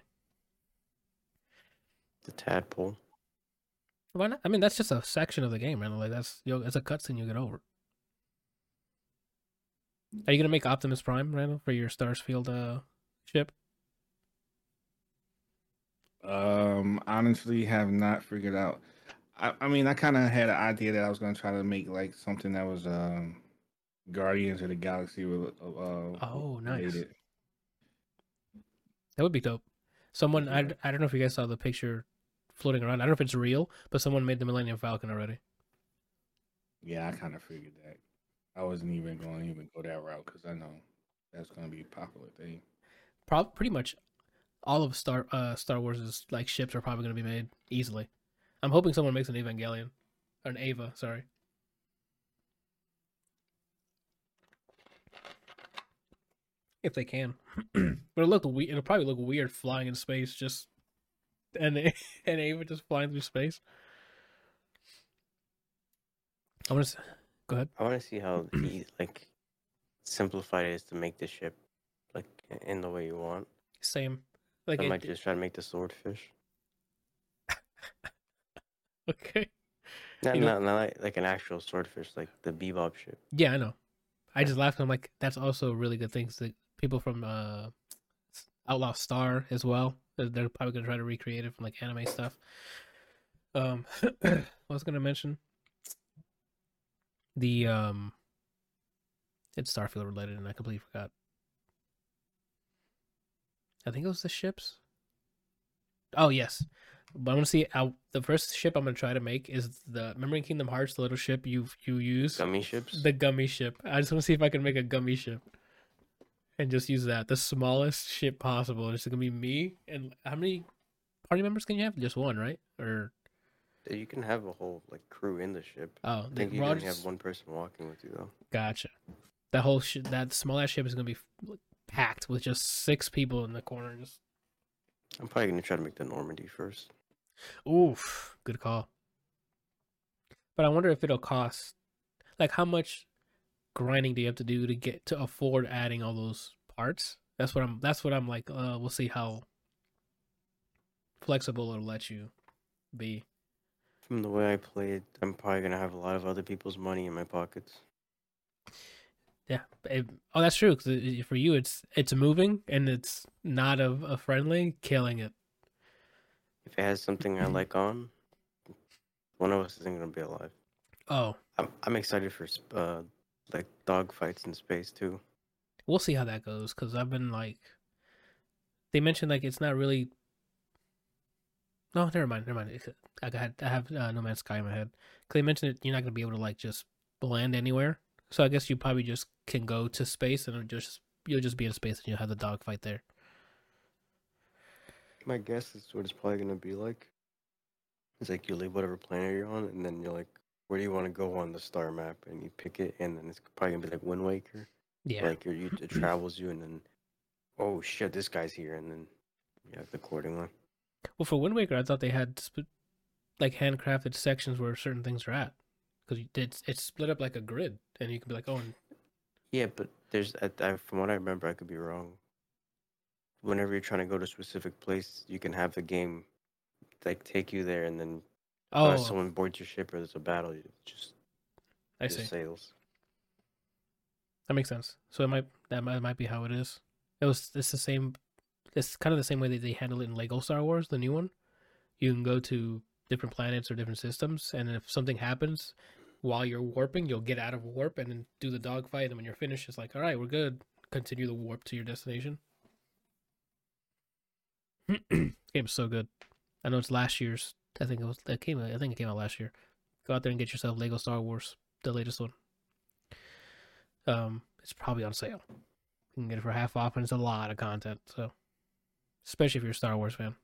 The tadpole. Why not? I mean, that's just a section of the game, Randall. Like that's you know, it's a cutscene you get over. Are you gonna make Optimus Prime, Randall, for your Starsfield uh ship? Um, honestly, have not figured out. I, I mean, I kind of had an idea that I was gonna try to make like something that was um Guardians of the Galaxy. rel- Uh, Oh, nice. related. That would be dope. Someone, I, Yeah. I don't know if you guys saw the picture floating around. I don't know if it's real, but someone made the Millennium Falcon already. Yeah, I kind of figured that. I wasn't even going to even go that route because I know that's gonna be a popular thing. Prob pretty much all of Star uh Star Wars' like ships are probably going to be made easily. I'm hoping someone makes an Evangelion or an Ava. Sorry. If they can, but it'll look we- it'll probably look weird flying in space, just and and Ava just flying through space. I want to go ahead. I want to see how he like simplified it is to make the ship like in the way you want. Same, like I it- might just try to make the swordfish. okay. Not, You know- not, not like, like an actual swordfish, like the Bebop ship. Yeah, I know. I just laughed. I'm like, that's also really good things that people from uh, Outlaw Star as well. They're, they're probably gonna try to recreate it from like anime stuff. Um, I was gonna mention the um, it's Starfield related, and I completely forgot. I think it was the ships. Oh yes, but I'm gonna see. I, the first ship I'm gonna try to make is the remember in Kingdom Hearts, the little ship you you use. Gummy ships. The gummy ship. I just want to see if I can make a gummy ship. and just use that the smallest ship possible. It's gonna be me and how many party members can you have? Just one, right? Or Yeah, you can have a whole like crew in the ship. oh, I the, think you can only Rogers. have one person walking with you though. Gotcha. That whole sh- that small ass ship is gonna be like, packed with just six people in the corner. Just I'm probably gonna try to make the Normandy first. oof, good call. But I wonder if it'll cost, like, how much grinding do you have to do to get to afford adding all those parts? That's what I'm. That's what I'm like. Uh, we'll see how flexible it'll let you be. From the way I played, I'm probably gonna have a lot of other people's money in my pockets. Yeah. It, oh, that's true. Cause it, for you, it's it's moving and it's not a, a friendly, killing it. If it has something I like on, one of us isn't gonna be alive. Oh, I'm I'm excited for sp- uh like dog fights in space too. we'll see how that goes. Cause I've been like, they mentioned like it's not really. No, never mind. Never mind. It's- I got. I have uh, No Man's Sky in my head. Cause they mentioned it. You're not gonna be able to like just land anywhere. So I guess you probably just can go to space and it'll just you'll just be in space and you'll have the dog fight there. My guess is what it's probably gonna be like. It's like you leave whatever planet you're on, and then you're like, where do you want to go on the star map? And you pick it, and then it's probably gonna be like Wind Waker. Yeah. Like you're, you, it travels you, and then, oh shit, this guy's here, and then you act accordingly. Well, for Wind Waker, I thought they had sp- like handcrafted sections where certain things are at, because it's it's split up like a grid, and you can be like, oh, and Yeah, but there's, I, I, from what I remember, I could be wrong. Whenever you're trying to go to a specific place, you can have the game like take you there, and then oh, unless someone boards your ship or there's a battle, you just I just see. sails. That makes sense. So it might that might, might be how it is. It was it's the same. It's kind of the same way that they handle it in Lego Star Wars, the new one. You can go to different planets or different systems, and if something happens while you're warping, you'll get out of warp and then do the dogfight. And when you're finished, it's like, all right, we're good. Continue the warp to your destination. Game's so good. I know it's last year's. I think it was. It came. I think it came out last year. Go out there and get yourself Lego Star Wars, the latest one. Um, it's probably on sale. You can get it for half off, and it's a lot of content. So, especially if you're a Star Wars fan.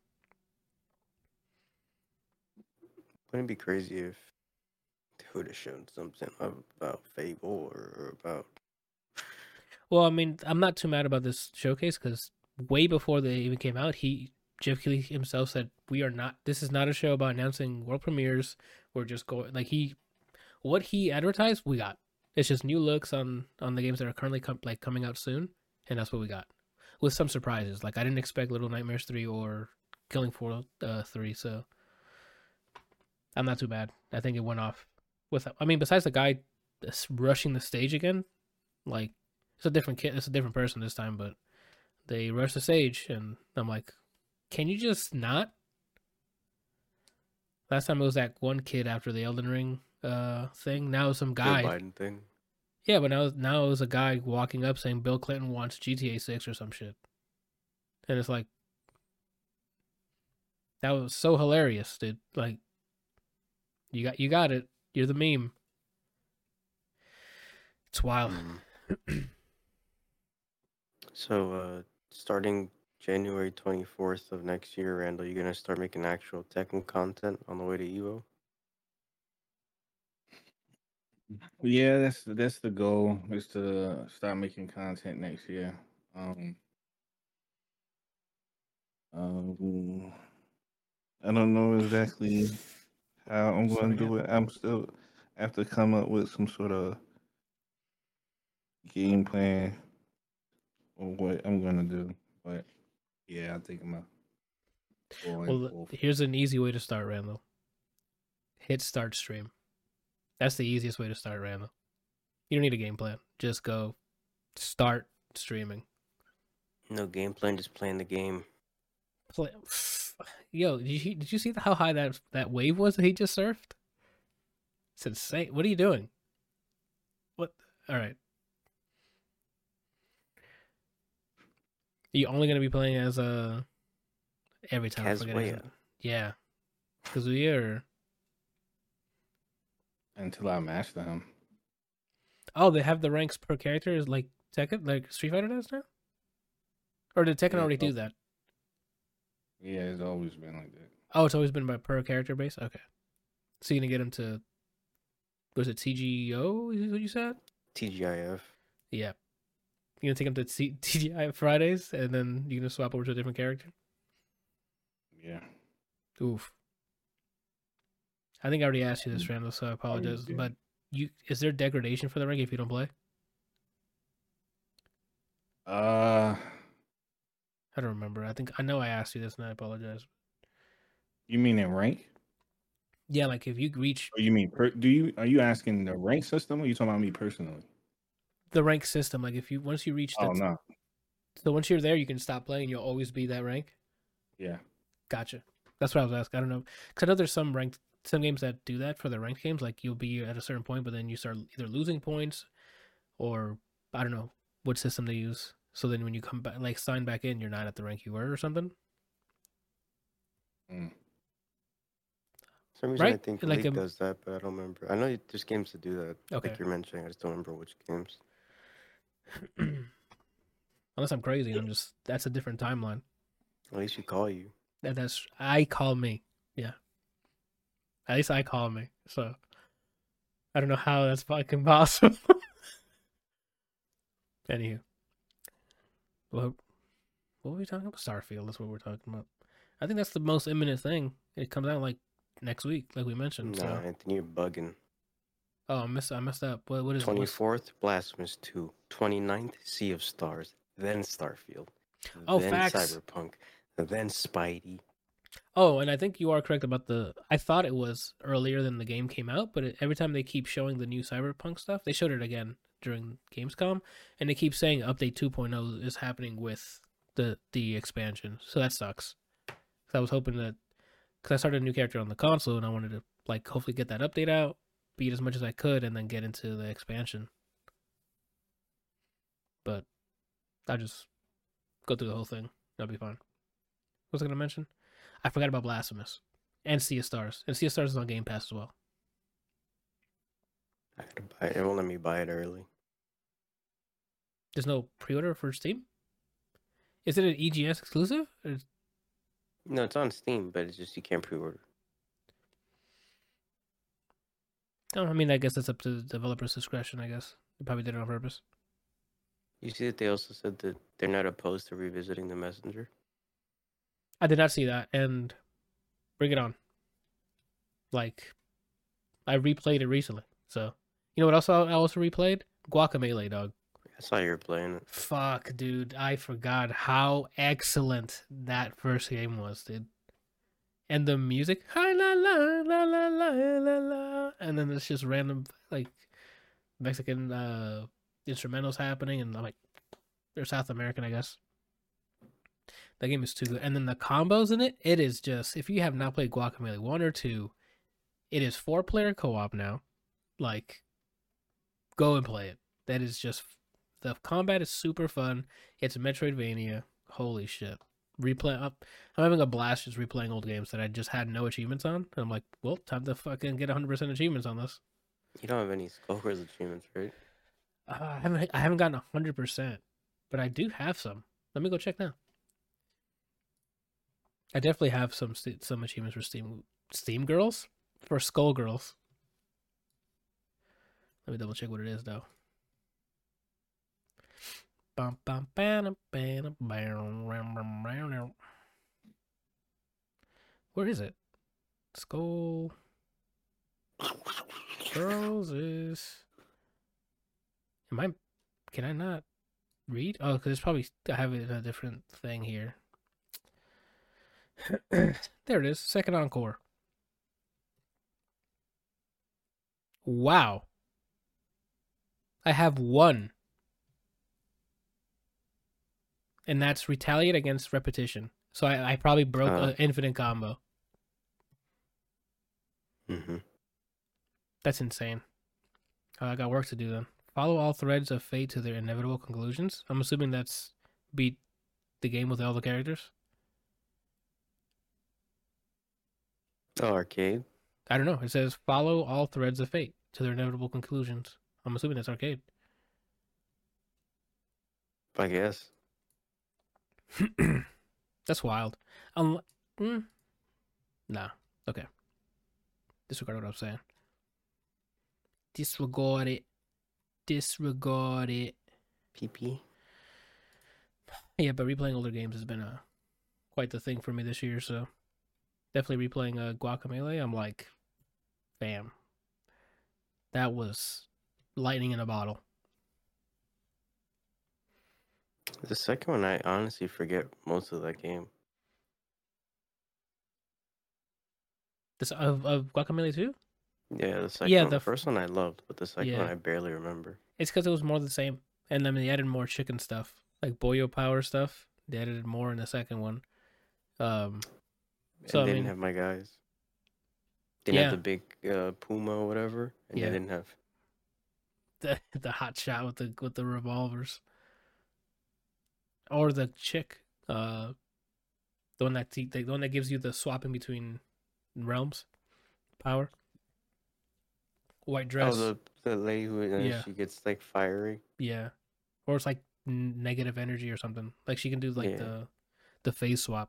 Wouldn't it be crazy if they would have shown something about Fable or about? Well, I mean, I'm not too mad about this showcase because way before they even came out, he Jeff Keighley himself said we are not. This is not a show about announcing world premieres. We're just going like he, what he advertised, we got. It's just new looks on on the games that are currently com- like coming out soon, and that's what we got. With some surprises, like I didn't expect Little Nightmares three or Killing Floor uh, three, so I'm not too bad. I think it went off with. I mean, besides the guy that's rushing the stage again, like it's a different kid. It's a different person this time, but they rush the stage, and I'm like, can you just not? Last time it was that one kid after the Elden Ring uh thing. Now it's some guy. Joe Biden thing. Yeah, but now now it was a guy walking up saying Bill Clinton wants G T A six or some shit, and it's like that was so hilarious, dude. Like you got you got it. You're the meme. It's wild. Mm. So, uh, starting January twenty-fourth of next year, Randall, you're gonna start making actual Tekken content on the way to Evo? Yeah, that's that's the goal is to start making content next year. Um, um I don't know exactly how I'm going to do it. I'm still I have to come up with some sort of game plan or what I'm going to do. But yeah, I think I'm a Well, here's an easy way to start, Randall. Hit start stream. That's the easiest way to start, Randall. You don't need a game plan. Just go start streaming. No game plan, just playing the game. Play. Yo, did you did you see how high that that wave was that he just surfed? It's insane. What are you doing? What? All right. Are you only gonna be playing as a every time I forget his- Kazuya. Yeah, Kazuya or until I master him. oh, they have the ranks per character is like Tekken, like Street Fighter does now. Or did Tekken Yeah, already it's al- do that? yeah, it's always been like that. Oh, it's always been by per character base? Okay. So you're going to get him to, was it T G O? Is what you said? T G I F. Yeah. You're going to take him to C- T G I Fridays, and then you're going to swap over to a different character? Yeah. Oof. I think I already asked you this, Randall, so I apologize. did. But you, is there degradation for the rank if you don't play? Uh, I don't remember. I think I know I asked you this, and I apologize. you mean in rank? Yeah, like if you reach Or you mean per, do you are you asking the rank system or you talking about me personally? the rank system, like if you once you reach the Oh no. so once you're there, you can stop playing. You'll always be that rank. Yeah. Gotcha. That's what I was asking. I don't know, because I know there's some ranked some games that do that for the ranked games. Like you'll be at a certain point, but then you start either losing points, or I don't know what system they use. So then when you come back, like sign back in, you're not at the rank you were or something. Mm. For some reason, I Right? think Like League a- does that, but I don't remember. I know there's games that do that. Okay. Like you're mentioning, I just don't remember which games. Unless I'm crazy, I'm just that's a different timeline. At least you call you. That that's I call me. Yeah. At least I call me. So I don't know how that's fucking possible. Anywho. What what were we talking about? Starfield, that's what we're talking about. I think that's the most imminent thing. It comes out like next week, like we mentioned. No, So Anthony, you're bugging. oh I missed I messed up. What what is what's- twenty-fourth, Blasphemous two. twenty-ninth, Sea of Stars. Then Starfield. Oh, then facts. Cyberpunk. Then Spidey. Oh, and I think you are correct about the. I thought it was earlier than the game came out, but it, every time they keep showing the new Cyberpunk stuff, they showed it again during Gamescom, and they keep saying Update two point oh is happening with the the expansion. So that sucks. 'Cause I was hoping that because I started a new character on the console, and I wanted to like hopefully get that update out, beat as much as I could, and then get into the expansion. But I just go through the whole thing. That'll be fine. What was I gonna mention? I forgot about Blasphemous and Sea of Stars, and Sea of Stars is on Game Pass as well. I gotta buy it. It won't let me buy it early. There's no pre-order for Steam. Is it an E G S exclusive? Or... No, it's on Steam, but it's just you can't pre-order. Oh, I mean, I guess that's up to the developer's discretion. I guess they probably did it on purpose. You see that they also said that they're not opposed to revisiting the Messenger. I did not see that, and bring it on. Like, I replayed it recently, so you know what else I also replayed? Guacamelee, dog. I saw you were playing it. Fuck, dude, I forgot how excellent that first game was, dude. And the music, la la la la la la la la, and then it's just random like Mexican uh, instrumentals happening, and I'm like, they're South American, I guess. That game is too good, and then the combos in it, it is just if you have not played Guacamelee one or two, it is four player co op now. Like, go and play it. That is just the combat is super fun. It's Metroidvania. Holy shit. Replay up. I'm having a blast just replaying old games that I just had no achievements on. And I'm like, well, time to fucking get one hundred percent achievements on this. You don't have any Skullgirls achievements, right? Uh, I haven't I haven't gotten one hundred percent, but I do have some. Let me go check now. I definitely have some st- some achievements for Steam Steam Girls for Skull Girls. Let me double check what it is though. Bum, bum, bam, bam, bam, ram, ram, ram, ram. Where is it? Skull Girls is. Am I? Can I not read? Oh, because it's probably I have it in a different thing here. There it is. Second encore. Wow. I have one. And that's retaliate against repetition. So I, I probably broke Uh. an infinite combo. Mm-hmm. That's insane. Uh, I got work to do then. Follow all threads of fate to their inevitable conclusions. I'm assuming that's beat the game with all the characters. Oh, arcade. I don't know. It says follow all threads of fate to their inevitable conclusions. I'm assuming that's arcade. I guess. That's wild. Um, mm, nah. Okay. Disregard what I'm saying. Disregard it. Disregard it. P P. Yeah, but replaying older games has been a quite the thing for me this year. So definitely replaying uh, Guacamelee. I'm like, bam. That was lightning in a bottle. The second one, I honestly forget most of that game. This of of Guacamelee two. Yeah, the second Yeah, one. the The f- first one I loved, but the second Yeah. one I barely remember. It's because it was more the same, and then they added more chicken stuff, like Boyo Power stuff. They added more in the second one. Um, And So, I they didn't mean- have my guys. They didn't Yeah. have the big uh, Puma or whatever, and Yeah. they didn't have. the the hot shot with the with the revolvers, or the chick, uh, the one that the, the one that gives you the swapping between realms, power. White dress, Oh, the the lady who uh, Yeah. she gets like fiery. yeah, or it's like n- negative energy or something. Like she can do like Yeah. the the phase swap.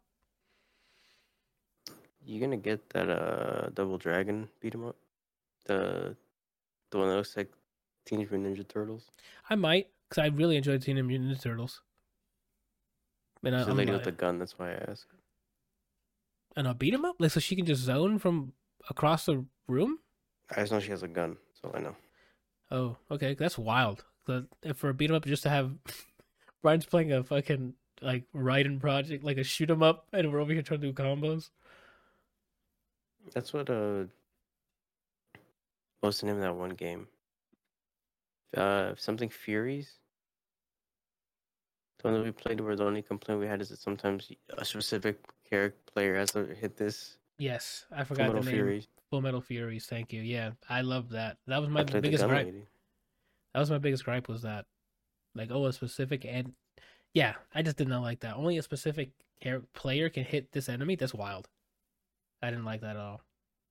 You gonna get that uh Double Dragon beat 'em up? The the one that looks like Teenage Mutant Ninja Turtles. I might, cause I really enjoyed Teenage Mutant Ninja Turtles. And I, She's the I'm lady like, with the gun. That's why I asked. and I'll beat him up, like so she can just zone from across the room. I just know she has a gun. That's all I know. Oh, okay, that's wild. The, if for a beat 'em up, just to have Brian's playing a fucking like Raiden project, like a shoot 'em up, and we're over here trying to do combos. That's what uh. What's the name of that one game? Uh, something Furies. The one that we played, where the only complaint we had is that sometimes a specific character player has to hit this. Yes, I Full forgot the Metal name. Furies. Full Metal Furies. Thank you. Yeah, I love that. That was I my played the biggest gun gripe. lady. That was my biggest gripe was that, like, oh, a specific and yeah, I just did not like that. Only a specific char- player can hit this enemy. That's wild. I didn't like that at all.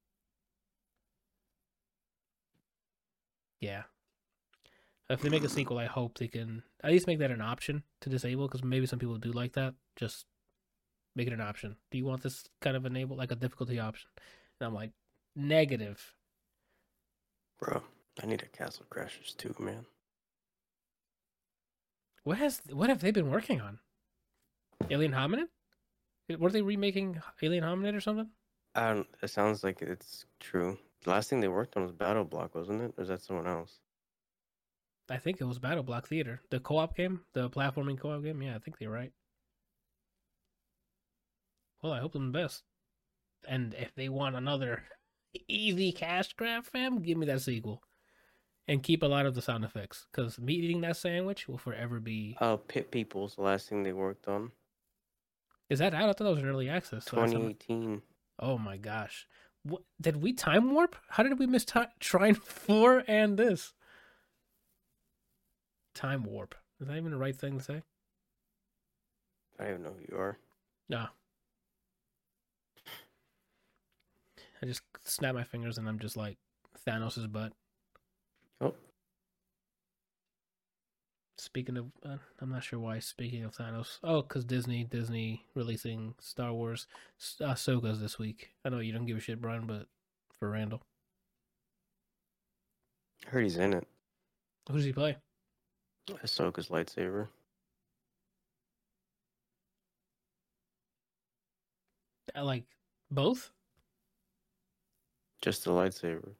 Yeah. If they make a sequel, I hope they can at least make that an option to disable, because maybe some people do like that. Just make it an option. Do you want this kind of enabled, like a difficulty option? And I'm like, negative. Bro, I need a Castle Crashers too, man. What has what have they been working on? Alien Hominid? Were they remaking Alien Hominid or something? I don't. It sounds like it's true. The last thing they worked on was Battle Block, wasn't it? Or is that someone else? I think it was Battle Block Theater, the co-op game, the platforming co-op game. Yeah, I think they're right. Well, I hope them the best. And if they want another easy cash grab, fam, give me that sequel, and keep a lot of the sound effects, because me eating that sandwich will forever be. Oh, Pit People's the last thing they worked on. Is that out? I thought that was an early access. the last time I- twenty eighteen. Oh my gosh. What, did we time warp? How did we miss ti Trine four and this? Time warp. Is that even the right thing to say? I don't even know who you are. No. I just snap my fingers and I'm just like Thanos' butt. Oh. Speaking of, uh, I'm not sure why. Speaking of Thanos, oh, because Disney, Disney releasing Star Wars uh, Ahsoka's this week. I know you don't give a shit, Brian, but for Randall, I heard he's in it. who does he play? Ahsoka's lightsaber. Uh, like both? Just the lightsaber.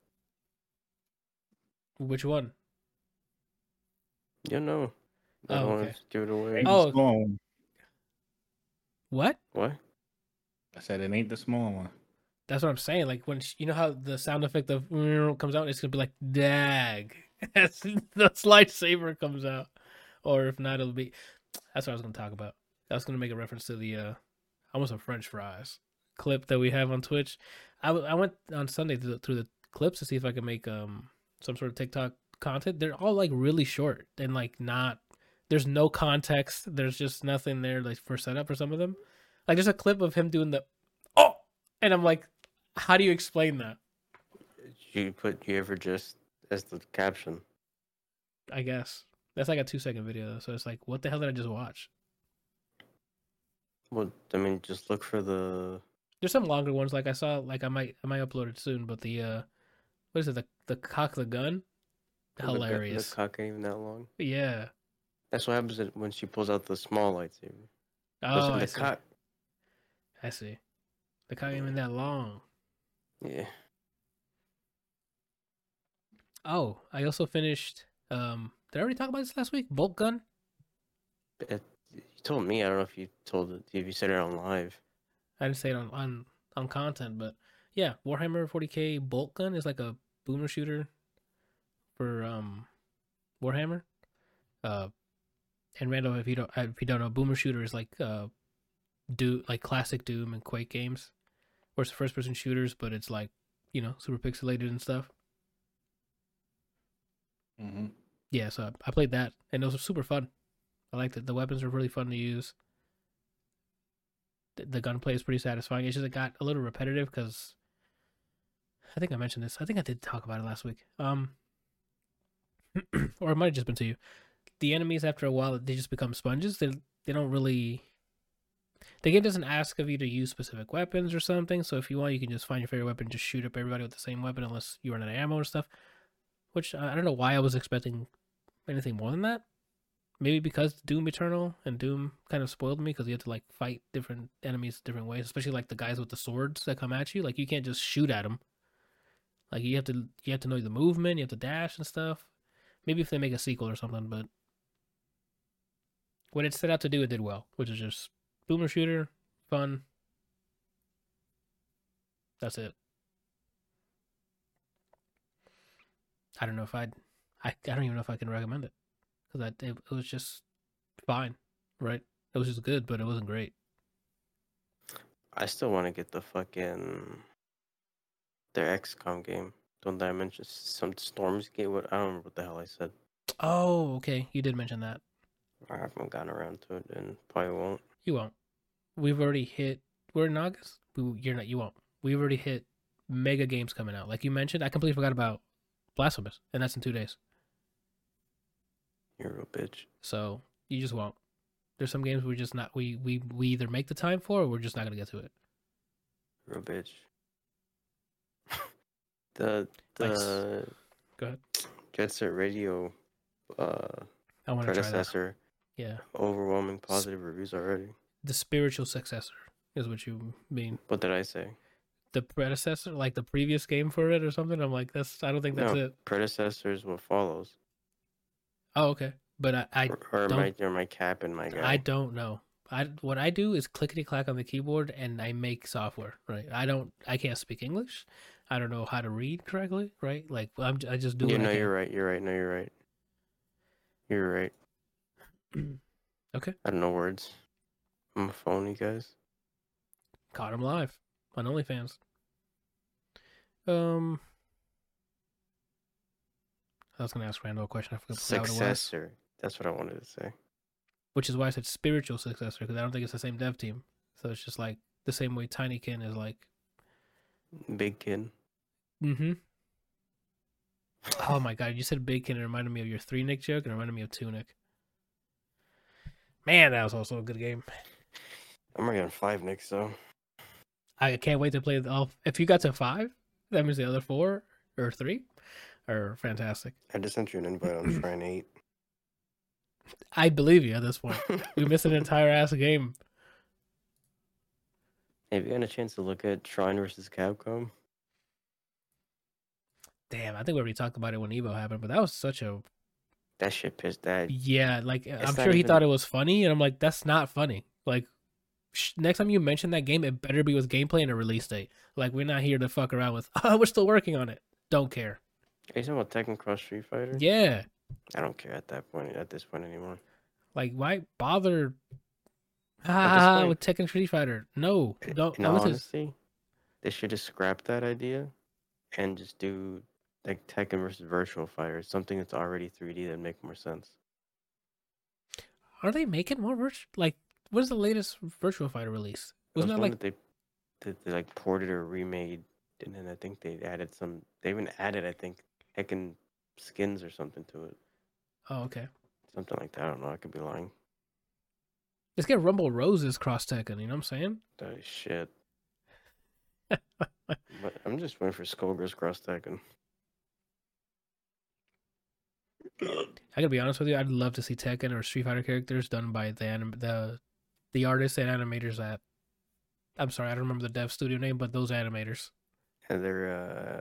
Which one? You know. I Oh, don't want okay. to give it away. Ain't Oh. the small one. What? What? I said it ain't the small one. That's what I'm saying. Like when she, you know how the sound effect of comes out, it's gonna be like dag as the lightsaber comes out, or if not, it'll be. That's what I was gonna talk about. I was gonna make a reference to the uh, almost a French fries clip that we have on Twitch. I, w- I went on Sunday through the, through the clips to see if I could make um some sort of TikTok content. They're all like really short and like not. There's no context. There's just nothing there like for setup for some of them. Like there's a clip of him doing the oh, and I'm like, how do you explain that? You put you ever just as the caption. I guess that's like a two second video, though, so it's like, what the hell did I just watch? Well, I mean, just look for the There's some longer ones. Like I saw, like I might I might upload it soon. But the uh, what is it? The the cock the gun, the gu- the hilarious. cock ain't even that long. Yeah. That's what happens when she pulls out the small lightsaber. Oh, Listen, I the see. cock. I see. The cock ain't even that long. Yeah. Oh, I also finished. Um, did I already talk about this last week? Bolt gun. It, you told me. I don't know if you told it. If you said it on live. I didn't say it on on on content, but yeah, Warhammer forty K bolt gun is like a boomer shooter for um Warhammer. Uh, and Randall, if you don't if you don't know, boomer shooter is like uh, do like classic Doom and Quake games, where it's first person shooters, but it's like you know super pixelated and stuff. Mm-hmm. Yeah, so I played that, and it was super fun. I liked it. The weapons are really fun to use. The, the gunplay is pretty satisfying. It's just it got a little repetitive because I think I mentioned this. I think I did talk about it last week. Um, or it might have just been to you. The enemies after a while they just become sponges. They they don't really. The game doesn't ask of you to use specific weapons or something. So if you want, you can just find your favorite weapon, and just shoot up everybody with the same weapon, unless you run out of ammo or stuff. Which I don't know why I was expecting anything more than that. Maybe because Doom Eternal and Doom kind of spoiled me because you have to like fight different enemies different ways, especially like the guys with the swords that come at you. Like you can't just shoot at them. Like you have to you have to know the movement, you have to dash and stuff. Maybe if they make a sequel or something, but what it set out to do, it did well, which is just boomer shooter, fun. That's it. I don't know if I'd, I I don't even know if I can recommend it because it, it was just fine, right? It was just good, but it wasn't great. I still want to get the fucking their X COM game. Don't that I mention some Storms game? What I don't remember what the hell I said. Oh, okay. You did mention that. I haven't gotten around to it, and probably won't. You won't. We've already hit. We're in August. We, you're not. You won't. We've already hit mega games coming out. Like you mentioned, I completely forgot about Blasphemous, and that's in two days. You're a real bitch. So you just won't. There's some games we just not. We we we either make the time for, or we're just not gonna get to it. Real bitch. the the Nice. Go ahead. Jet Set Radio uh, I want to try that. predecessor. Yeah. Overwhelming positive reviews already. The spiritual successor is what you mean. What did I say? The predecessor, like the previous game for it or something. I'm like, that's. I don't think that's no, it. predecessor is what follows. Oh, okay. But I, I or or don't. my or my cap and my guy. I don't know. I what I do is clickety clack on the keyboard and I make software. Right. I don't. I can't speak English. I don't know how to read correctly. Right. Like I'm. I just do. You what know, I can. you're right. You're right. No, you're right. You're right. Okay. I don't know words. I'm a phone, you guys. Caught him live on OnlyFans. Um, I was gonna ask Randall a question. I forgot what it was. Successor. That's what I wanted to say. Which is why I said spiritual successor because I don't think it's the same dev team. So it's just like the same way Tinykin is like. Big kid. Mm-hmm. Oh my god! You said Big Kid. It reminded me of your three Nick joke, and it reminded me of two Nick. Man, that was also a good game. I'm already on five Nick, so I can't wait to play the. Oh, if you got to five, that means the other four or three are fantastic. I just sent you an invite on Shrine Eight. I believe you at this point. We missed an entire ass game. Have you had a chance to look at Shrine versus Capcom? Damn, I think we already talked about it when Evo happened, but that was such a. That shit pissed that. Yeah, like It's I'm not sure he even- thought it was funny, and I'm like, that's not funny. Like, sh- next time you mention that game, it better be with gameplay and a release date. Like, we're not here to fuck around with. Oh, we're still working on it. Don't care. Are you talking about Tekken Cross Street Fighter? Yeah, I don't care at that point. At this point anymore. like why bother? At Ah, this with Tekken Street Fighter. No, don't. In no, all with his- honesty, they should just scrap that idea and just do like Tekken versus Virtual Fighter, something that's already three D that'd make more sense. Are they making more virtual? Like, what is the latest Virtual Fighter release? There was Wasn't that one like? that they that they like ported or remade, and then I think they added some. They even added, I think, Tekken skins or something to it, Oh, okay. something like that. I don't know. I could be lying. Let's get Rumble Roses cross Tekken. You know what I'm saying? That is shit. But I'm just waiting for Skullgirls Cross Tekken. I gotta be honest with you. I'd love to see Tekken or Street Fighter characters done by the anim- the the artists and animators that. I'm sorry, I don't remember the dev studio name, but those animators. And they're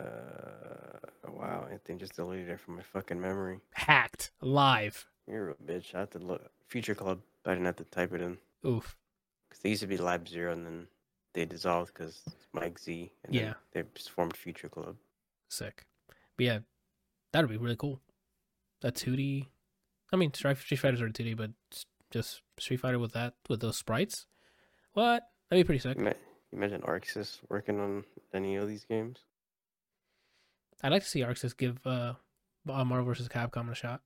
uh wow, I think just deleted it from my fucking memory. Hacked live. You're a bitch. I have to look Future Club. I didn't have to type it in. Oof. Because they used to be Lab Zero and then they dissolved because Mike Z. And Yeah. Then they just formed Future Club. Sick. But yeah, that'd be really cool. A two D. I mean, Street Fighters are two D, but just Street Fighter with that with those sprites. What? That'd be pretty sick. You imagine Arxis working on any of these games? I'd like to see Arxis give uh, Marvel versus. Capcom a shot,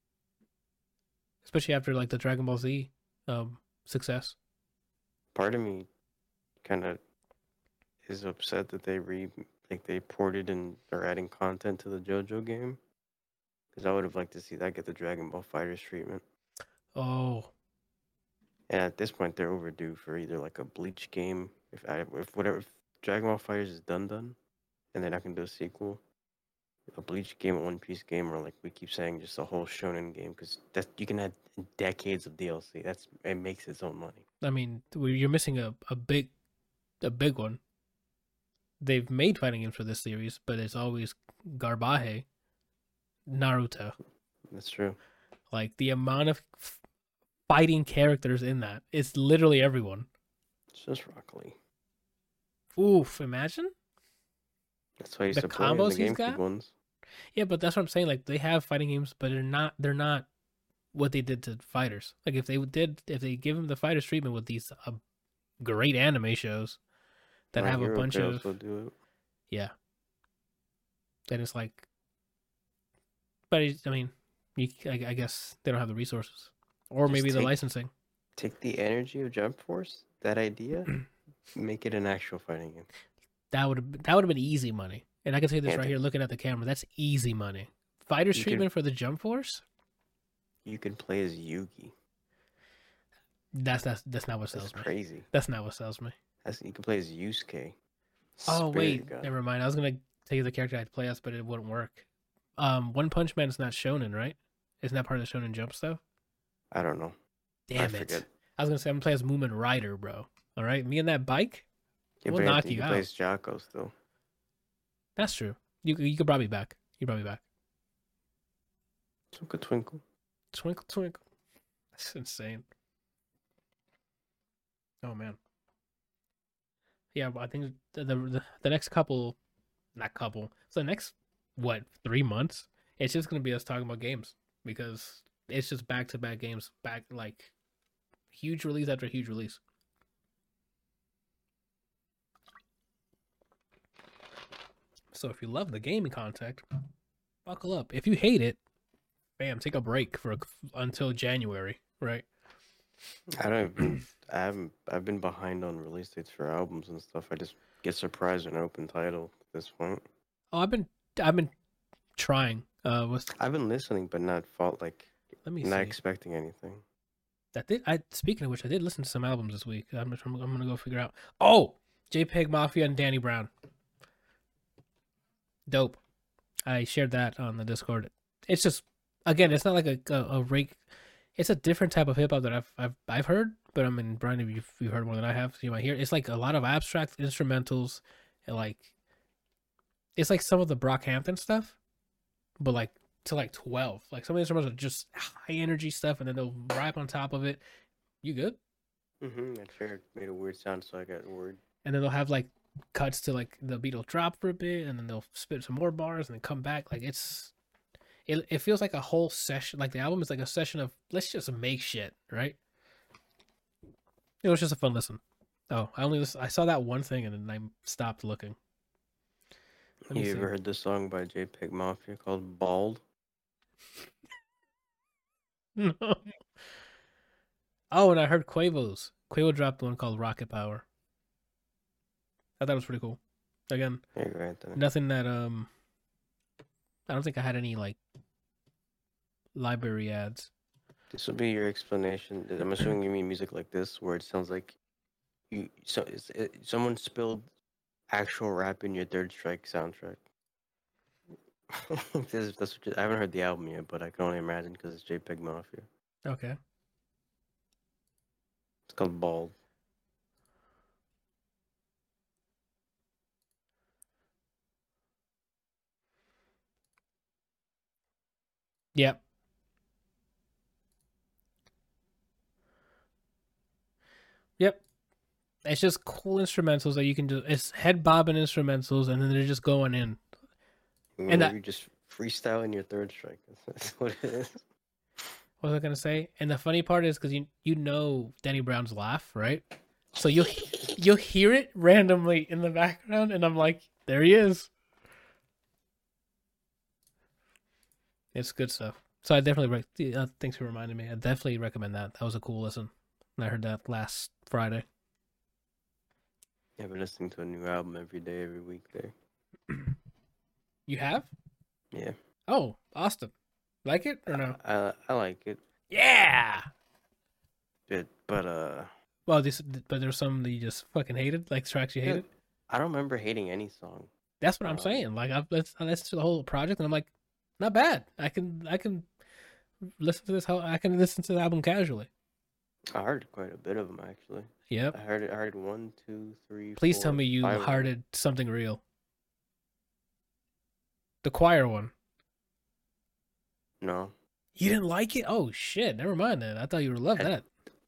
especially after like the Dragon Ball Z um, success. Part of me kind of is upset that they re like they ported and are adding content to the JoJo game, because I would have liked to see that get the Dragon Ball Fighters treatment. Oh. And at this point, they're overdue for either like a Bleach game, if I, if whatever if Dragon Ball Fighters is done done, and they're not gonna do a sequel, a Bleach game, a One Piece game, or like we keep saying, just a whole shonen game, because that you can add decades of D L C. That's it makes its own money. I mean, you're missing a, a big, a big one. They've made fighting games for this series, but it's always Garbahe, Naruto. That's true. Like the amount of fighting characters in that, it's literally everyone. It's just Rock Lee. Oof! Imagine. That's why I used The to play in the combos he's GameCube got? ones. Yeah, but that's what I'm saying. Like they have fighting games, but they're not. They're not what they did to fighters. Like if they did, if they give them the fighters treatment with these uh, great anime shows that My have a Hero bunch Girls of will do it. yeah, then it's like. But it, I mean, you, I, I guess they don't have the resources, or Just maybe the take- licensing. Take the energy of Jump Force, that idea, make it an actual fighting game. That would that would have been easy money. And I can say this Yeah, right they- here, looking at the camera. That's easy money. Fighters You could- treatment for the Jump Force. You could play as Yugi. That's that's that's not what That's sells me. crazy. That's not what sells me. That's, you can play as Yusuke. Oh Spirit wait, God. never mind. I was gonna tell you the character I'd play as, but it wouldn't work. Um, One Punch Man is not shonen, right? Isn't that part of the Shonen Jump stuff? I don't know. Damn I it! forget. I was gonna say I'm gonna play as Moomin Rider, bro. All right, me and that bike. Yeah, We'll but knock you you can out. play as Jocko still. That's true. You you could probably back. You probably back. Twinkle Twinkle. Twinkle twinkle. That's insane. Oh man. Yeah, but I think the the, the next couple, not couple. So the next what three months? It's just gonna be us talking about games because it's just back to back games, back like huge release after huge release. So if you love the gaming content, buckle up. If you hate it, bam, take a break for a, until January, right? I don't even, I haven't, I've been behind on release dates for albums and stuff. I just get surprised when I open title at this point. Oh, I've been I've been trying. Uh, was I've been listening, but not fault, like, let me not see. expecting anything. That did. I speaking of which, I did listen to some albums this week. I'm I'm, I'm gonna go figure out. Oh, JPEG Mafia and Danny Brown. Dope. I shared that on the Discord. It's just again, it's not like a a, a rake. It's a different type of hip hop that I've I've I've heard, but I mean, Brian, if you've, you've heard more than I have, so you might hear. It's like a lot of abstract instrumentals, and like it's like some of the Brockhampton stuff, but like to like twelve. Like some of the instruments are just high energy stuff, and then they'll rap on top of it. You good? Mm-hmm. That chair made a weird sound, so I got worried. And then they'll have like cuts to like the beat will drop for a bit, and then they'll spit some more bars, and then come back. Like it's, it it feels like a whole session. Like the album is like a session of let's just make shit, right? It was just a fun listen. Oh, I only listened, I saw that one thing, and then I stopped looking. Let me You see. ever heard the song by JPEG Mafia called Bald? No. Oh, and I heard Quavo's. Quavo dropped one called Rocket Power. I thought it was pretty cool. Again, There you go, Anthony. nothing that um I don't think I had any like library ads. This will be your explanation. I'm assuming you mean music like this, where it sounds like you so it's, it, someone spilled actual rap in your Third Strike soundtrack. this, that's what you, I haven't heard the album yet, but I can only imagine because it's JPEG Mafia. Okay. It's called Bald. Yep. Yep. It's just cool instrumentals that you can do. It's head bobbing instrumentals, and then they're just going in. And, And you're that- just freestyling your Third Strike. That's what it is. What was I gonna say? And the funny part is because you you know Danny Brown's laugh, right? So you'll you'll hear it randomly in the background, and I'm like, there he is. It's good stuff. So I definitely rec- uh, thanks for reminding me. I definitely recommend that. That was a cool listen. I heard that last Friday. Yeah, I've been listening to a new album every day, every week there. You have? Yeah. Oh, Austin. Like it or no? I I like it. Yeah. But but uh Well, this but there's some that you just fucking hated, like tracks you Yeah. hated. I don't remember hating any song. That's what I'm Um, saying. Like I've listened I listened to the whole project, and I'm like, not bad. I can I can listen to this. How I can listen to the album casually. I heard quite a bit of them actually. Yep. I heard it. I heard one, two, three. Please tell four, me you five of them. hearted Something Real. The choir one. No, You didn't like it? Oh shit! Never mind then. I thought you would love I- that.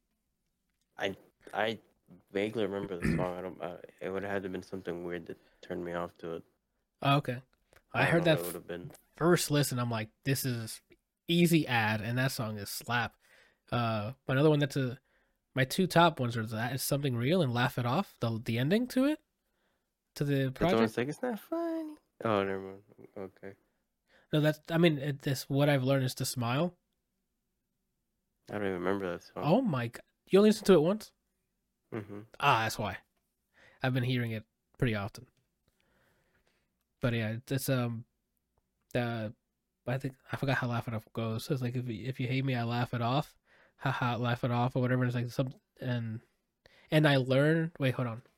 I vaguely remember the song. I don't. Uh, it would have had to have been something weird that turned me off to it. Oh, okay. I don't heard know that what it would have been. first listen. I'm like, this is easy ad, and that song is slap. Uh, another one that's a my two top ones are that is Something Real and Laugh It Off. The the ending to it, to the But the one's project. like, it's not funny. Oh, never mind. Okay, No, that's I mean, it, this what I've learned is to smile. I don't even remember that song. Oh my god, you only listened to it once? Mm-hmm. Ah, that's why. I've been hearing it pretty often. But yeah, it's um, uh, I think I forgot how Laugh It Off goes. So it's like if you, if you hate me, I laugh it off, haha, laugh it off or whatever. It's like some and and I learn. Wait, hold on.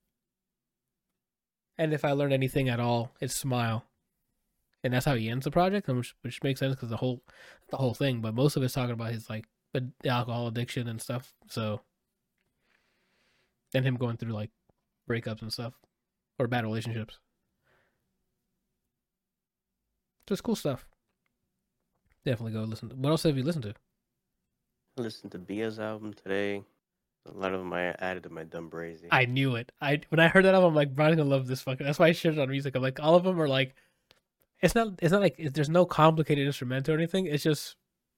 And if I learn anything at all, it's smile. And that's how he ends the project, which which makes sense because the whole the whole thing. But most of it's talking about his like the alcohol addiction and stuff. So and him going through like breakups and stuff or bad relationships. Just cool stuff. Definitely go listen. To. What else have you listened to? I listened to Bia's album today. A lot of them I added to my Dumb Brazy. I knew it. I when I heard that album, I'm like, Brian's gonna love this fucking. That's why I shared it on music. I'm like, all of them are like, it's not. It's not like it, there's no complicated instrumental or anything. It's just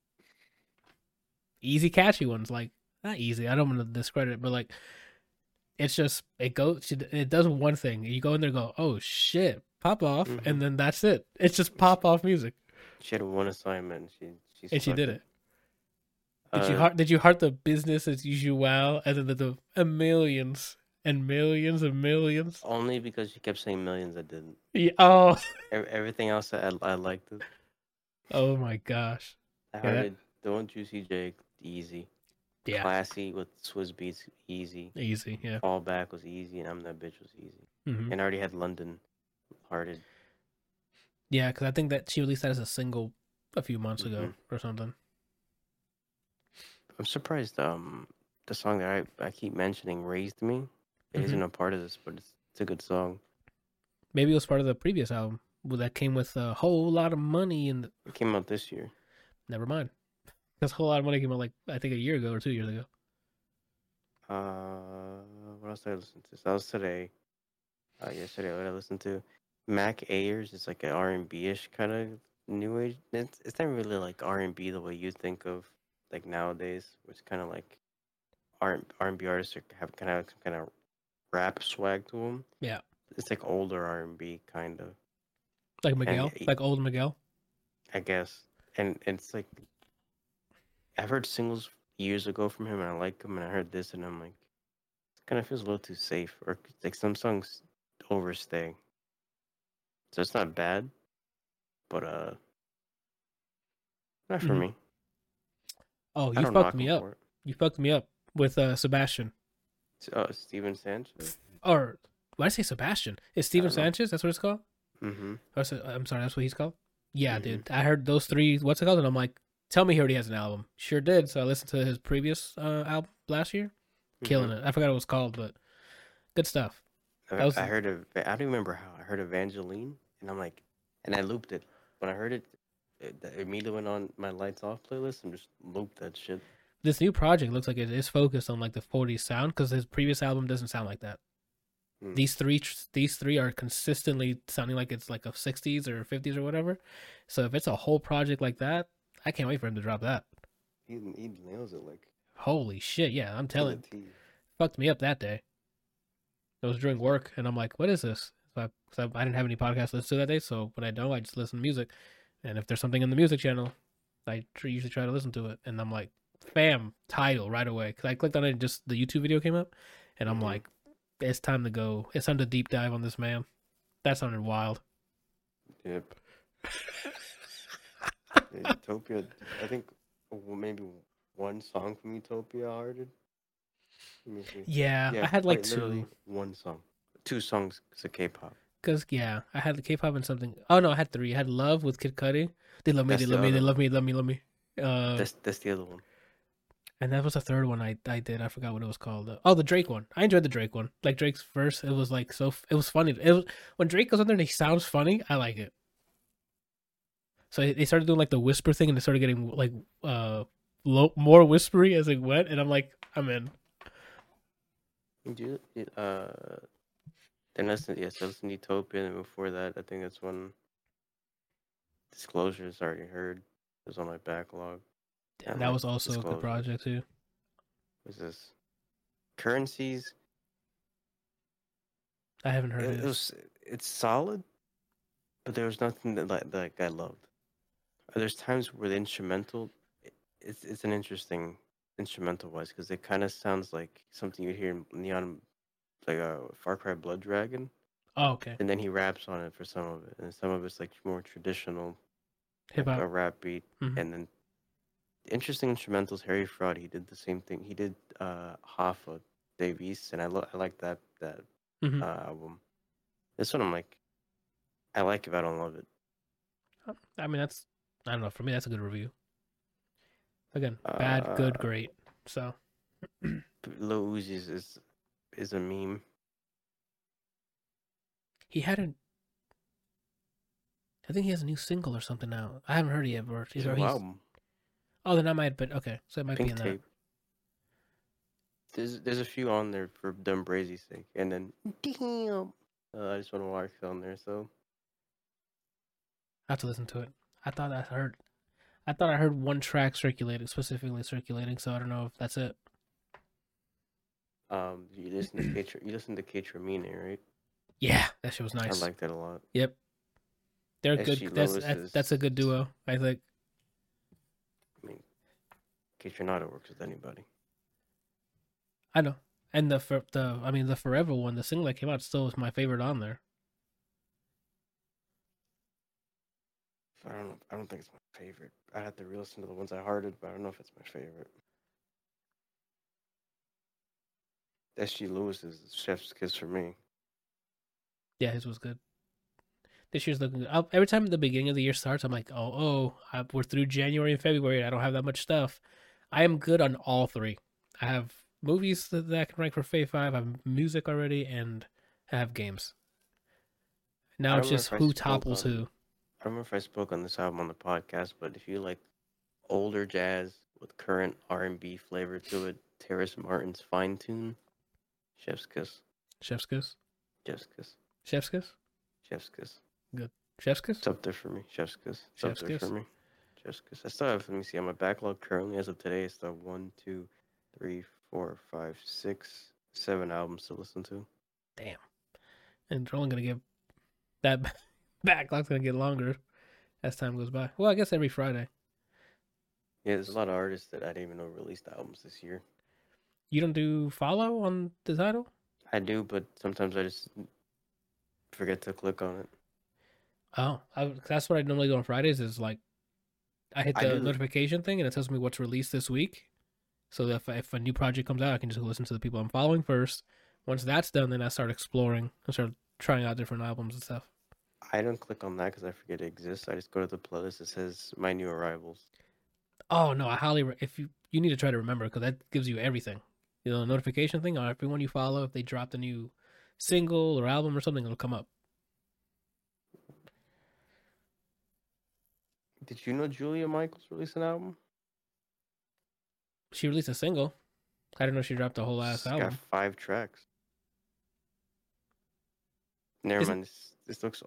easy, catchy ones. Like not easy. I don't want to discredit it, but like, it's just it goes. It does one thing. You go in there, and go, oh shit, pop off, Mhm. and then that's it. It's just pop off music, She had one assignment. And she she and she stuck did it. Did you Uh, heart? Did you heart the business as usual, and then the, the and millions and millions and millions? Only because she kept saying millions. I didn't. Yeah, oh, Ev- Everything else I I liked it. oh my gosh. I Yeah, heard that- it. Don't Juicy J easy. Yeah, Classy with Swizz Beats easy. easy. Yeah. Fall Back was easy, and I'm That Bitch was easy. hmm And I already had London hearted. Yeah, because I think that she released that as a single a few months ago Mhm. or something. I'm surprised. Um, the song that I, I keep mentioning, "Raised Me," it Mhm. isn't a part of this, but it's it's a good song. Maybe it was part of the previous album well, that came with a whole lot of money and It came out this year. never mind. Because a whole lot of money came out like I think a year ago or two years ago. Uh, what else did I listen to? That was today. Uh, yesterday, what did I listen to? Mac Ayers. It's like an R and B ish kind of new age. It's it's not really like R and B the way you think of like nowadays. It's kind of like R R and B artists are, have kind of some kind of rap swag to them. Yeah. It's like older R and B kind of, Like Miguel, he- like old Miguel. I guess. And it's like I've heard singles years ago from him, and I like him, and I heard this, and I'm like, it kind of feels a little too safe, or like some songs overstay. So it's not bad, but uh, not for Mhm. me. Oh, I you don't fucked knock me him up. for it. You fucked me up with uh Sebastian. Uh, Steven Sanchez. Or why did I say Sebastian? It's I Steven don't know. Sanchez. That's what it's called. Mm-hmm. Or is it- I'm sorry, that's what he's called. Yeah, Mhm. dude. I heard those three. What's it called? And I'm like, tell me he already has an album. Sure did. So I listened to his previous uh, album last year. Killing it. I forgot what it was called, but good stuff. I, That was I heard of. I don't remember how I heard of Evangeline, and I'm like, and I looped it. When I heard it, it, it immediately went on my lights off playlist and just looped that shit. this new project looks like it is focused on like the forties sound because his previous album doesn't sound like that. Hmm. These three, these three are consistently sounding like it's like a sixties or fifties or whatever. So if it's a whole project like that, I can't wait for him to drop that. He he nails it like. Holy shit! Yeah, I'm to telling. the T. Fucked me up that day. It was during work, and I'm like, "What is this?" So I, so I didn't have any podcasts to listen to that day. So when I don't, I just listen to music. And if there's something in the music channel, I tr- usually try to listen to it. And I'm like, "Fam, title right away." Because I clicked on it, and just the YouTube video came up, and I'm Mhm. like, "It's time to go. It's time to deep dive on this man." That sounded wild. Yep. Yeah, Utopia. I think well, maybe one song from Utopia I heard it. Let me see. Yeah, Yeah, I had like quite literally two. one song, two songs because of K-pop. Cause yeah, I had the K-pop and something. Oh no, I had three. I had Love with Kid Cudi. They love me. That's They the love me. They other love one. me. Love me. Love me. Uh, That's that's the other one. and that was the third one I I did. I forgot what it was called. Oh, the Drake one. I enjoyed the Drake one. Like Drake's verse, it was like so. It was funny. It was when Drake goes on there and he sounds funny. I like it. So they started doing like the whisper thing, and they started getting like uh low, more whispery as it went, and I'm like, I'm in. Did you, it, uh, then listen, yes, I listened to Utopia, and before that, I think that's when Disclosure's already heard. It was on my backlog. And And, that like, was also a good Disclosure. project too. Was this Currencies? I haven't heard It, it. it was it's solid, but there was nothing that like that I loved. There's times where the instrumental, it, it's it's an interesting instrumental wise because it kind of sounds like something you hear in Neon, like a Far Cry Blood Dragon, Oh, okay. and then he raps on it for some of it, and some of it's like more traditional, Hip like a hop. rap beat, Mhm. and then interesting instrumentals. Harry Fraud, he did the same thing. He did uh Hoffa, Dave East, and I lo- I like that that Mhm. uh, album. This one I'm like, I like it, but I don't love it. I mean, that's I don't know. For me, that's a good review. Again, bad, good, Uh, great. So Lil Uzi's is is a meme. he hadn't. I think he has a new single or something now. I haven't heard it yet, but His or new he's. album, Oh, then I might. But okay, so it might be Pink in that. Tape. There's there's a few on there for Dumb Brazy's sake, and then damn, uh, I just want to watch it on there. So I have to listen to it. I thought I heard. I thought I heard one track circulating, specifically circulating. So I don't know if that's it. um, you listen to K you listen to K Tremine, right? Yeah, that shit was nice. I like that a lot. Yep, they're S good. G That's Lewis that, is- that's a good duo. I think. I mean, K Tronado works with anybody. I know. And the for the I mean the Forever one, the single that came out still is my favorite on there. I don't know. I don't think it's my favorite. I have to re-listen to the ones I hearted, but I don't know if it's my favorite. S G Lewis is Chef's Kiss for me. Yeah, his was good. This year's looking good. I'll- Every time the beginning of the year starts, I'm like, oh, oh, I, we're through January and February. I don't have that much stuff. I am good on all three. I have movies that, that I can rank for Fave five. I have music already, and I have games. Now I it's don't know just if I who spoke topples on- who. I don't remember if I spoke on this album on the podcast, but if you like older jazz with current R and B flavor to it, Terrace Martin's Fine Tune, Chef's Kiss, Chef's kiss. Chef's Kiss, Chef's kiss. Chef's Kiss. Chef's kiss. It's up there for me. Chef's Kiss. It's Chef's up there Kiss. for me. Chef's Kiss. I still have, let me see, on my backlog currently as of today, it's the one, two, three, four, five, six, seven albums to listen to. Damn. And they're only gonna get that backlog's gonna get longer as time goes by. Well, I guess every Friday. Yeah, there's a lot of artists that I didn't even know released albums this year. You don't do follow on the title? I do, but sometimes I just forget to click on it. Oh, I, that's what I normally do on Fridays. Is like I hit I the do. notification thing and it tells me what's released this week. So that if if a new project comes out, I can just listen to the people I'm following first. Once that's done, then I start exploring and start trying out different albums and stuff. I don't click on that because I forget it exists. I just go to the playlist that says my new arrivals. Oh no, I highly re- if you you need to try to remember because that gives you everything. You know, the notification thing on everyone you follow. If they dropped a new single or album or something, it'll come up. Did you know Julia Michaels released an album? She released a single. I didn't know she dropped a whole ass It's got album. five tracks. Never Isn't- mind. This, this looks.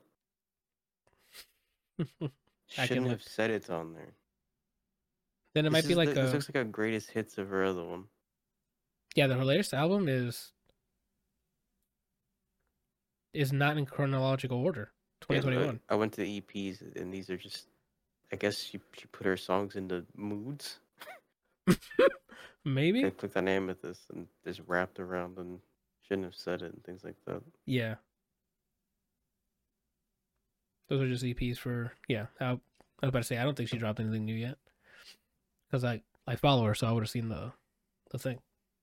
I can Shouldn't look. have said it's on there. Then it This might be is like the- this a looks like a greatest hits of her other one. yeah. The her latest album is is not in chronological order. Yeah, twenty twenty-one. I went to the E Ps and these are just. I guess she she put her songs into moods. Maybe. I clicked on Amethyst and just wrapped around and shouldn't have said it and things like that. Yeah. Those are just E Ps for yeah. I, I was about to say I don't think she dropped anything new yet because I I follow her, so I would have seen the the thing.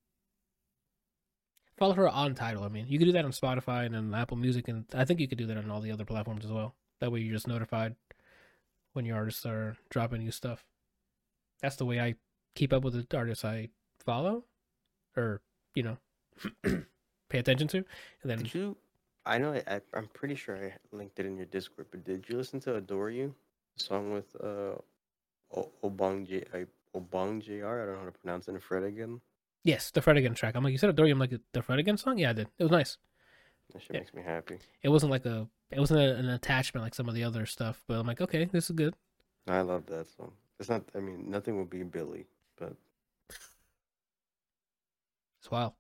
Follow her on Tidal. I mean, you could do that on Spotify and on Apple Music, and I think you could do that on all the other platforms as well. That way, you're just notified when your artists are dropping new stuff. That's the way I keep up with the artists I follow, or you know, pay attention to. And then Did you? I know. I, I, I'm pretty sure I linked it in your Discord. But did you listen to "Adore You," the song with uh, O- Obong J I- Obong J R? I don't know how to pronounce it. And Fred again. yes, the Fred Again track. I'm like, you said Adore You. I'm like, the Fred Again song? Yeah, I did. It was nice. That shit Yeah. makes me happy. It wasn't like a, it wasn't a, an attachment like some of the other stuff. But I'm like, okay, this is good. I love that song. It's not. I mean, nothing will be Billy, but It's wild.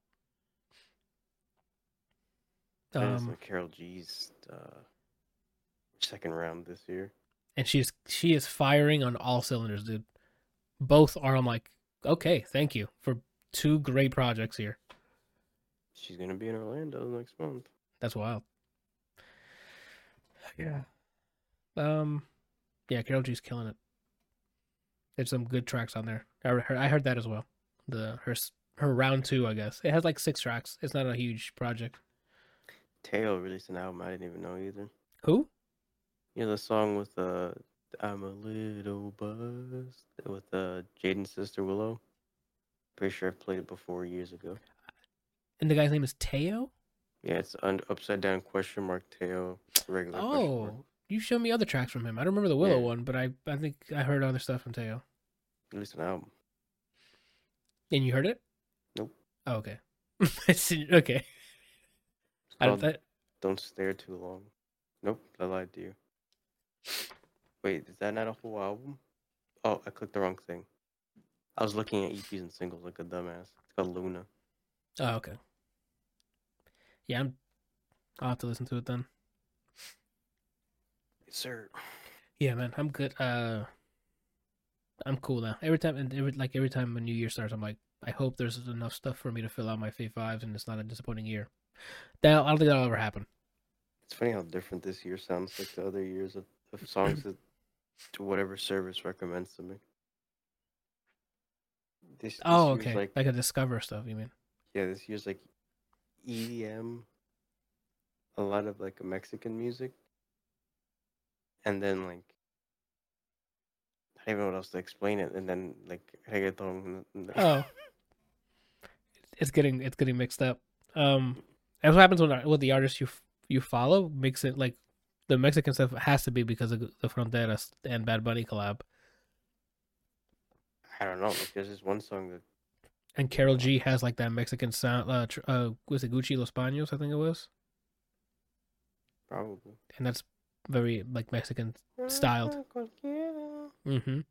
um, it's Um, like Carol G's uh, second round this year. and she's she is firing on all cylinders, dude. Both are. I'm like, okay, thank you for two great projects here. She's gonna be in Orlando next month. That's wild. Yeah. Um, yeah, Carol G's killing it. There's some good tracks on there. I heard, I heard that as well. The her s- her round two, I guess. It has like six tracks. It's not a huge project. Teo released an album I didn't even know either. Who? You know the song with uh, "I'm a Little Buzzed" with uh, Jaden's sister Willow. Pretty sure I played it before years ago. And the guy's name is Teo. Yeah, it's un- upside down question mark Teo regular question mark. Oh, you showed me other tracks from him. I don't remember the Willow Yeah. one, but I I think I heard other stuff from Teo. Released an album. And you heard it? Nope. Oh, okay. It's- okay. It's I don't. called That, Don't Stare Too Long. Nope, I lied to you. Wait, is that not a whole album? Oh, I clicked the wrong thing. I was looking at E Ps and singles like a dumbass. It's called Luna. oh, okay. Yeah, I'm. I'll have to listen to it then. Yes, sir. Yeah, man, I'm good. Uh, I'm cool now. Every time, and every like every time a new year starts, I'm like, I hope there's enough stuff for me to fill out my fave fives, and it's not a disappointing year. That I don't think that'll ever happen. It's funny how different this year sounds like the other years of, of songs that to whatever service recommends to me. This, this Oh, year's okay. like Like a Discover stuff, you mean? yeah, this year's like E D M, a lot of like Mexican music, and then like I don't even know what else to explain it, and then like reggaeton. and- Oh, it's getting it's getting mixed up. Um, that's what happens when with the artists you f- you follow makes it like the Mexican stuff has to be because of the Fronteras and Bad Bunny collab. I don't know. Like there's this one song that And Carol G has like that Mexican sound. Uh, tr- uh was it Gucci Los Baños? I think it was, probably and that's very like Mexican styled. Mm-hmm.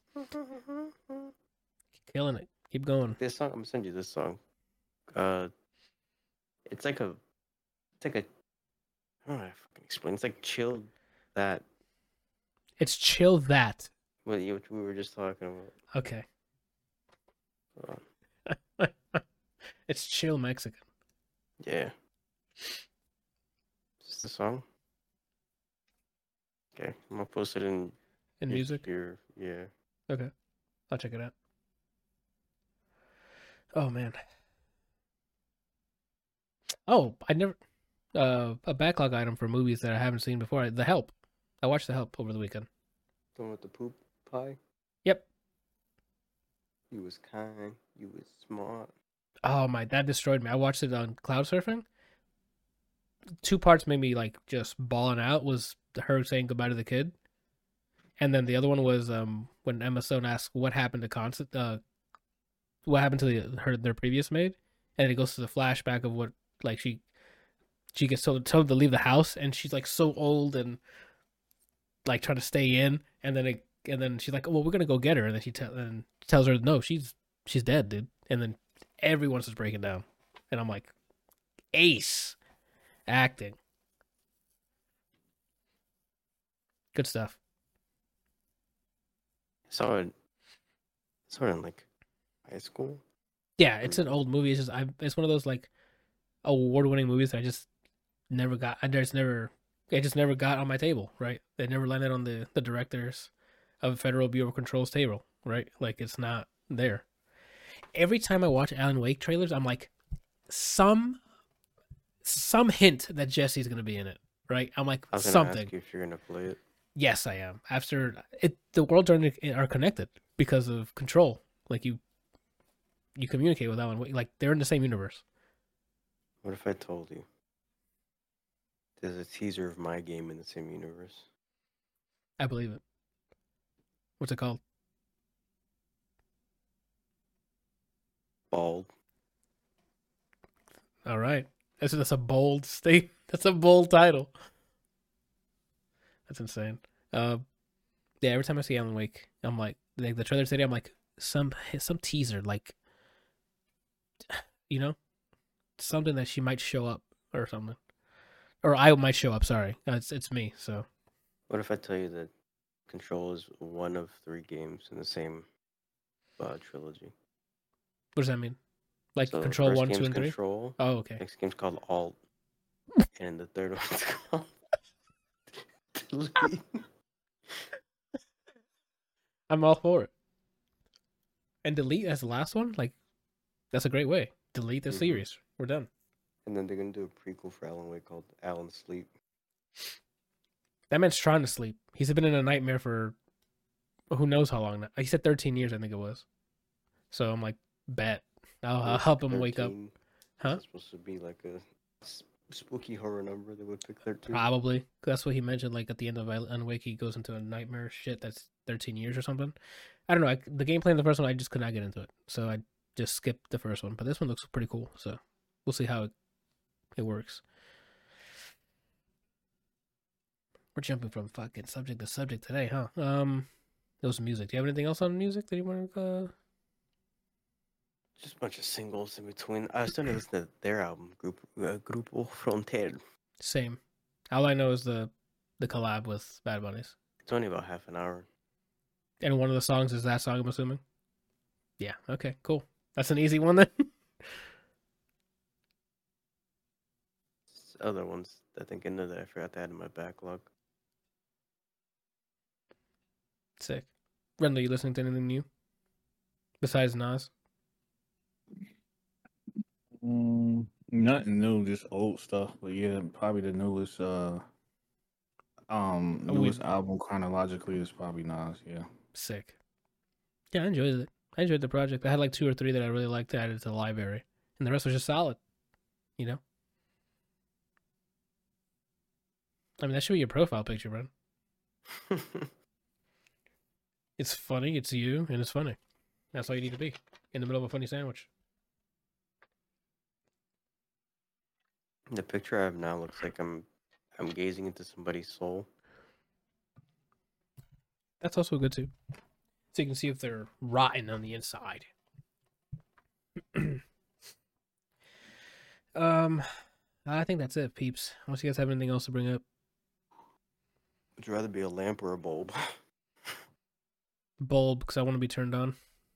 Killing it. Keep going. This song, I'm gonna send you this song. Uh, it's like a, it's like a, I don't know how to fucking explain. It's like chill that It's chill that. what you what we were just talking about. Okay. Hold on. It's chill Mexican. Yeah. Is this the song? Okay, I'm gonna post it in In your- music. Your, yeah. Okay, I'll check it out. Oh man. Oh, I never. Uh, a backlog item for movies that I haven't seen before. The Help. I watched The Help over the weekend. The one with the poop pie. Yep. You was kind. You was smart. Oh my, that destroyed me. I watched it on cloud surfing. Two parts made me like just bawling out. Was her saying goodbye to the kid, and then the other one was um when Emma Stone asked what happened to Constant, uh, what happened to the, her their previous maid, and it goes to the flashback of what like she she gets told told to leave the house, and she's like so old and like trying to stay in, and then it and then she's like, well, we're gonna go get her, and then she te- and tells her no, she's she's dead, dude, and then everyone's just breaking down, and I'm like, ace acting, good stuff. Saw it. Saw it in like high school. Yeah, it's an old movie. It's just I. It's one of those like award-winning movies that I just never got. I just never. It just never got on my table. Right? They never landed on the the directors of Federal Bureau of Control's table. Right? Like it's not there. Every time I watch Alan Wake trailers, I'm like, some some hint that Jesse's gonna be in it. Right? I'm like I was gonna something. ask you if you're gonna play it. Yes, I am. After it, the worlds are are connected because of Control. Like you, you communicate with Alan Wake. Like they're in the same universe. What if I told you there's a teaser of my game in the same universe? I believe it. What's it called? Bald. All right. That's that's a bold state. That's a bold title. That's insane. Uh, yeah. Every time I see Alan Wake, I'm like, like the trailer today. I'm like, some some teaser, like, you know, something that she might show up or something, or I might show up. Sorry, uh, it's it's me. So What if I tell you that Control is one of three games in the same uh, trilogy? what does that mean? Like So the Control first one, game's two, and three. Control. Oh, okay. Next game's called Alt, and the third one's called Delete. I'm all for it. And delete as the last one, like, that's a great way. Delete the Mhm. series. We're done. And then they're gonna do a prequel for Alan Wake called Alan Sleep. That man's trying to sleep. He's been in a nightmare for who knows how long now. He said thirteen years, I think it was. So I'm like, bet. I'll, I'll help him wake up. thirteen. Huh? It's supposed to be like a s- spooky horror number. They would pick thirteen. Probably. That's what he mentioned. Like at the end of Alan Wake, he goes into a nightmare shit that's thirteen years or something. I don't know. I, the gameplay in the first one, I just could not get into it. So I just skipped the first one. But this one looks pretty cool. So we'll see how it, it works. We're jumping from fucking subject to subject today, huh? Um, those music. Do you have anything else on music that you want to? Uh... Just a bunch of singles in between. I was starting to listen to their album, Group uh, Grupo Frontier. Same. All I know is the the collab with Bad Bunnies, It's only about half an hour. and one of the songs is that song. I'm assuming. Yeah. Okay. Cool. That's an easy one then. Other ones, I think, in there that I forgot to add in my backlog. Sick. Rendell, you listening to anything new besides Nas? Mm, nothing new, just old stuff. But yeah, probably the newest, uh, um, Oh, we- newest album chronologically is probably Nas. Yeah. Sick. Yeah, I enjoyed it. I enjoyed the project. I had like two or three that I really liked to add to the library, and the rest was just solid. You know. I mean, that should be your profile picture, bro. It's funny, it's you, and it's funny. That's all you need to be in the middle of a funny sandwich. The picture I have now looks like I'm I'm gazing into somebody's soul. That's also good too. So you can see if they're rotten on the inside. um, I think that's it, peeps. Unless you guys have anything else to bring up. Would you rather be a lamp or a bulb? Bulb, because I want to be turned on.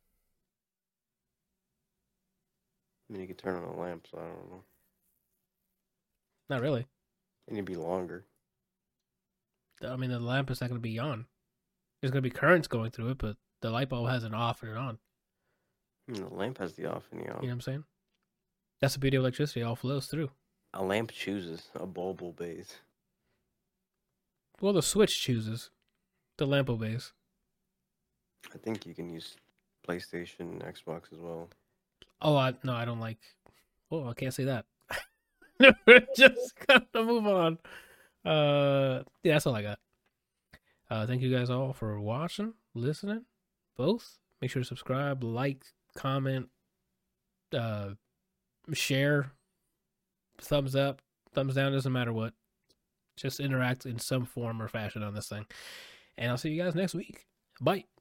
I mean, you could turn on a lamp, so I don't know. Not really. And it'd be longer. I mean, the lamp is not going to be on. There's going to be currents going through it, but The light bulb has an off and an on. And the lamp has the off and the on. You know what I'm saying? That's the beauty of electricity. It all flows through. A lamp chooses. A bulb obeys. Well, the switch chooses. The lamp obeys. I think you can use PlayStation and Xbox as well. Oh, I, no, I don't like... Oh, I can't say that. Just gotta move on. Uh, yeah, that's all I got. Uh, thank you guys all for watching, listening, both. Make sure to subscribe, like, comment, uh, share, thumbs up, thumbs down, doesn't matter what. Just interact in some form or fashion on this thing. And I'll see you guys next week. Bye.